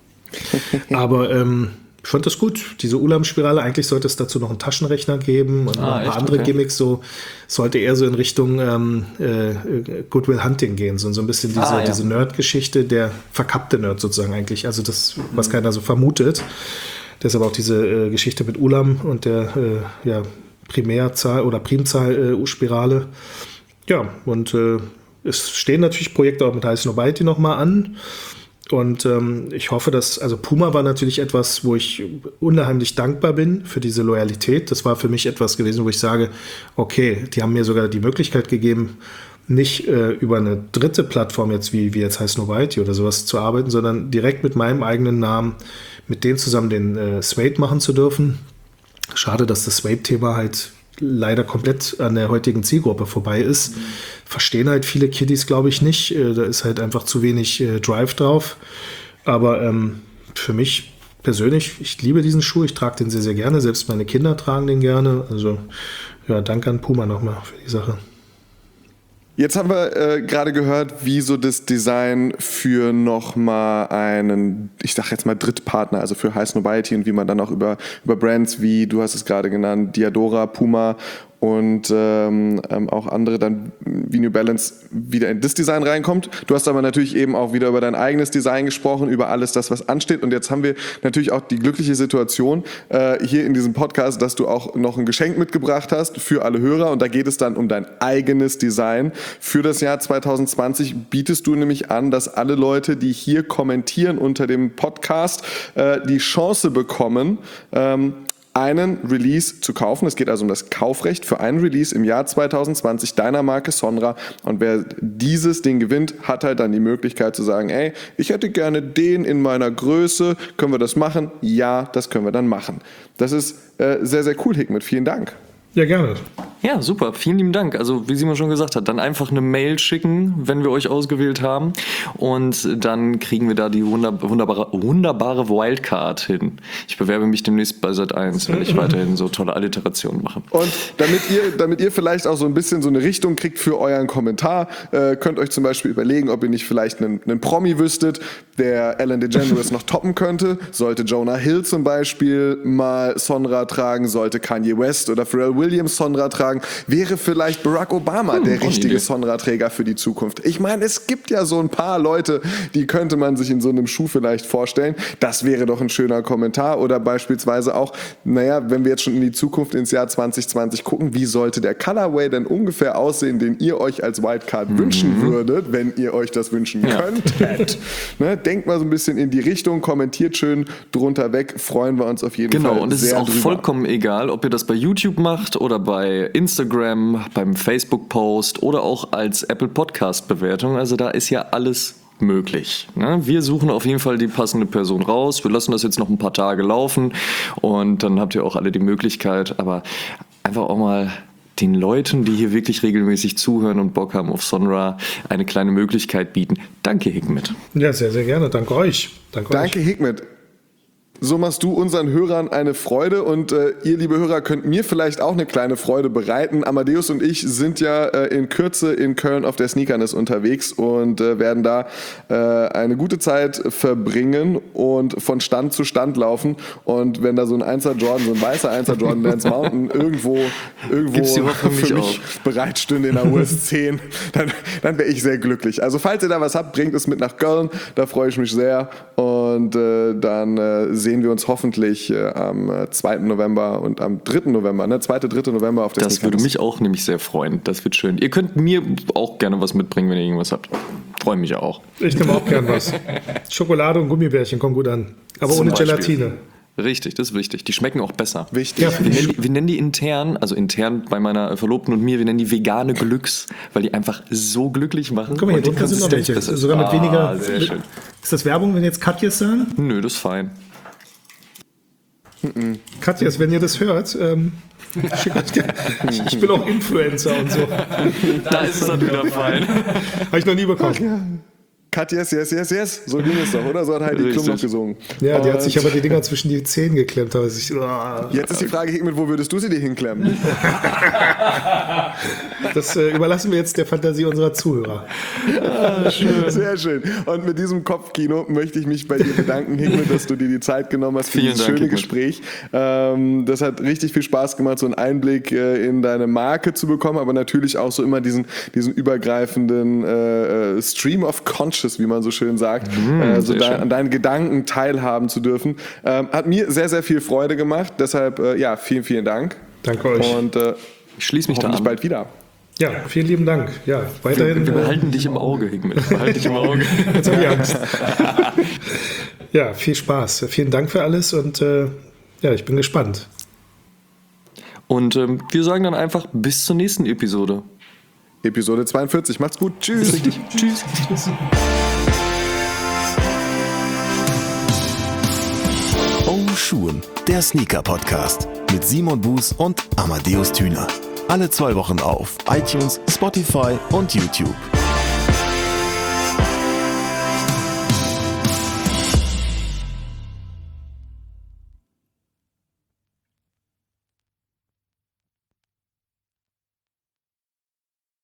Aber ähm, ich fand das gut. Diese Ulam-Spirale, eigentlich sollte es dazu noch einen Taschenrechner geben und ah, noch ein paar echt? andere okay. Gimmicks. So sollte eher so in Richtung ähm, äh, Good Will Hunting gehen. So, so ein bisschen diese, ah, ja. diese Nerd-Geschichte, der verkappte Nerd sozusagen eigentlich. Also das, was mhm. keiner so vermutet. Deshalb auch diese äh, Geschichte mit Ulam und der äh, ja, Primärzahl- oder Primzahl-Spirale. Äh, ja, und äh, es stehen natürlich Projekte auch mit Heiß Nobody nochmal an. Und ähm, ich hoffe, dass, also Puma war natürlich etwas, wo ich unheimlich dankbar bin für diese Loyalität. Das war für mich etwas gewesen, wo ich sage, okay, die haben mir sogar die Möglichkeit gegeben, nicht äh, über eine dritte Plattform jetzt, wie, wie jetzt Heiß Nobody oder sowas zu arbeiten, sondern direkt mit meinem eigenen Namen, mit denen zusammen den äh, Suede machen zu dürfen. Schade, dass das Suede-Thema halt leider komplett an der heutigen Zielgruppe vorbei ist. Mhm. Verstehen halt viele Kiddies, glaube ich, nicht. Äh, da ist halt einfach zu wenig äh, Drive drauf. Aber ähm, für mich persönlich, ich liebe diesen Schuh. Ich trage den sehr, sehr gerne. Selbst meine Kinder tragen den gerne. Also ja, danke an Puma nochmal für die Sache. Jetzt haben wir äh, gerade gehört, wie so das Design für nochmal einen, ich sag jetzt mal Drittpartner, also für Heiß Nobody und wie man dann auch über, über Brands wie, du hast es gerade genannt, Diadora, Puma und ähm, ähm, auch andere dann wie New Balance wieder in das Design reinkommt. Du hast aber natürlich eben auch wieder über dein eigenes Design gesprochen, über alles das, was ansteht. Und jetzt haben wir natürlich auch die glückliche Situation äh, hier in diesem Podcast, dass du auch noch ein Geschenk mitgebracht hast für alle Hörer. Und da geht es dann um dein eigenes Design. Für das Jahr zwanzig zwanzig bietest du nämlich an, dass alle Leute, die hier kommentieren unter dem Podcast, äh, die Chance bekommen, ähm, einen Release zu kaufen. Es geht also um das Kaufrecht für einen Release im Jahr zwanzig zwanzig deiner Marke Sonra. Und wer dieses Ding gewinnt, hat halt dann die Möglichkeit zu sagen, ey, ich hätte gerne den in meiner Größe. Können wir das machen? Ja, das können wir dann machen. Das ist äh, sehr, sehr cool, Hikmet. Vielen Dank. Ja, gerne. Ja, super. Vielen lieben Dank. Also, wie Simon schon gesagt hat, dann einfach eine Mail schicken, wenn wir euch ausgewählt haben. Und dann kriegen wir da die wunderbare, wunderbare, wunderbare Wildcard hin. Ich bewerbe mich demnächst bei Sat eins, wenn ich weiterhin so tolle Alliterationen mache. Und damit ihr, damit ihr vielleicht auch so ein bisschen so eine Richtung kriegt für euren Kommentar, äh, könnt euch zum Beispiel überlegen, ob ihr nicht vielleicht einen, einen Promi wüsstet, der Ellen DeGeneres noch toppen könnte. Sollte Jonah Hill zum Beispiel mal Sonra tragen, sollte Kanye West oder Pharrell Williams Sonra tragen, wäre vielleicht Barack Obama hm, der richtige Idee. Sonra-Träger für die Zukunft. Ich meine, es gibt ja so ein paar Leute, die könnte man sich in so einem Schuh vielleicht vorstellen. Das wäre doch ein schöner Kommentar. Oder beispielsweise auch, naja, wenn wir jetzt schon in die Zukunft ins Jahr zwanzig zwanzig gucken, wie sollte der Colorway denn ungefähr aussehen, den ihr euch als Wildcard mhm. wünschen würdet, wenn ihr euch das wünschen ja. könntet. Ne, denkt mal so ein bisschen in die Richtung, kommentiert schön drunter weg, freuen wir uns auf jeden genau, Fall Genau, und es ist auch drüber. vollkommen egal, ob ihr das bei YouTube macht oder bei Instagram, beim Facebook-Post oder auch als Apple Podcast-Bewertung. Also da ist ja alles möglich. Ne? Wir suchen auf jeden Fall die passende Person raus. Wir lassen das jetzt noch ein paar Tage laufen und dann habt ihr auch alle die Möglichkeit, aber einfach auch mal den Leuten, die hier wirklich regelmäßig zuhören und Bock haben auf Sonra, eine kleine Möglichkeit bieten. Danke, Hikmet. Ja, sehr, sehr gerne. Danke euch. Danke, Danke euch. Hikmet. So machst du unseren Hörern eine Freude und äh, ihr, liebe Hörer, könnt mir vielleicht auch eine kleine Freude bereiten. Amadeus und ich sind ja äh, in Kürze in Köln auf der Sneakerness unterwegs und äh, werden da äh, eine gute Zeit verbringen und von Stand zu Stand laufen. Und wenn da so ein Einser Jordan, so ein weißer Einser Jordan Lance Mountain irgendwo, irgendwo für mich auch. bereit stünde in der U S zehn, dann, dann wäre ich sehr glücklich. Also falls ihr da was habt, bringt es mit nach Köln. Da freue ich mich sehr. Und äh, dann äh, sehen wir uns hoffentlich äh, am äh, zweiten November und am dritten November, ne? zweiten, dritten November auf der Das Sneakerness. würde mich auch nämlich sehr freuen. Das wird schön. Ihr könnt mir auch gerne was mitbringen, wenn ihr irgendwas habt. Freue mich auch. Ich nehme auch gern was. Schokolade und Gummibärchen kommen gut an. Aber Zum ohne Beispiel. Gelatine. Richtig, das ist wichtig. Die schmecken auch besser. Wichtig. Ja, Wir nennen, die, wir nennen die intern, also intern bei meiner Verlobten und mir, wir nennen die vegane Glücks, weil die einfach so glücklich machen. Guck mal, hier und die drunter sind noch Konsistenz welche. besser ist. Sogar mit Ah, weniger. sehr mit, schön. Ist das Werbung, wenn jetzt Katjes sagen? Nö, das ist fein. Katjes, wenn ihr das hört, ähm, ich, ich bin auch Influencer und so. Da ist es dann wieder fein. Habe ich noch nie bekommen. Cut, yes, yes, yes, yes. So ging es doch, oder? So hat Heidi Klum noch gesungen. Ja, die Und hat sich aber die Dinger zwischen die Zähne geklemmt. Also ich, oh. Jetzt ist die Frage, Hikmet, wo würdest du sie dir hinklemmen? Das äh, überlassen wir jetzt der Fantasie unserer Zuhörer. Ah, schön. Sehr schön. Und mit diesem Kopfkino möchte ich mich bei dir bedanken, Hikmet, dass du dir die Zeit genommen hast für Vielen dieses Dank, schöne Hikmet. Gespräch. Ähm, das hat richtig viel Spaß gemacht, so einen Einblick äh, in deine Marke zu bekommen, aber natürlich auch so immer diesen, diesen übergreifenden äh, Stream of Conscious, wie man so schön sagt, Mm, äh, so sehr da, schön. an deinen Gedanken teilhaben zu dürfen. Ähm, hat mir sehr, sehr viel Freude gemacht. Deshalb, äh, ja, vielen, vielen Dank. Danke euch. Und äh, Ich schließe mich da hoffentlich an. bald wieder. Ja, vielen lieben Dank. Ja, weiterhin. Wir äh, behalten dich im Auge, Hikmet. Wir behalten dich im Auge. Jetzt habe ich Angst. Ja, viel Spaß. Vielen Dank für alles und äh, ja, ich bin gespannt. Und ähm, wir sagen dann einfach bis zur nächsten Episode. Episode zweiundvierzig. Macht's gut. Tschüss. Tschüss. Oh Schuhen, der Sneaker-Podcast mit Simon Buß und Amadeus Thüner. Alle zwei Wochen auf iTunes, Spotify und YouTube.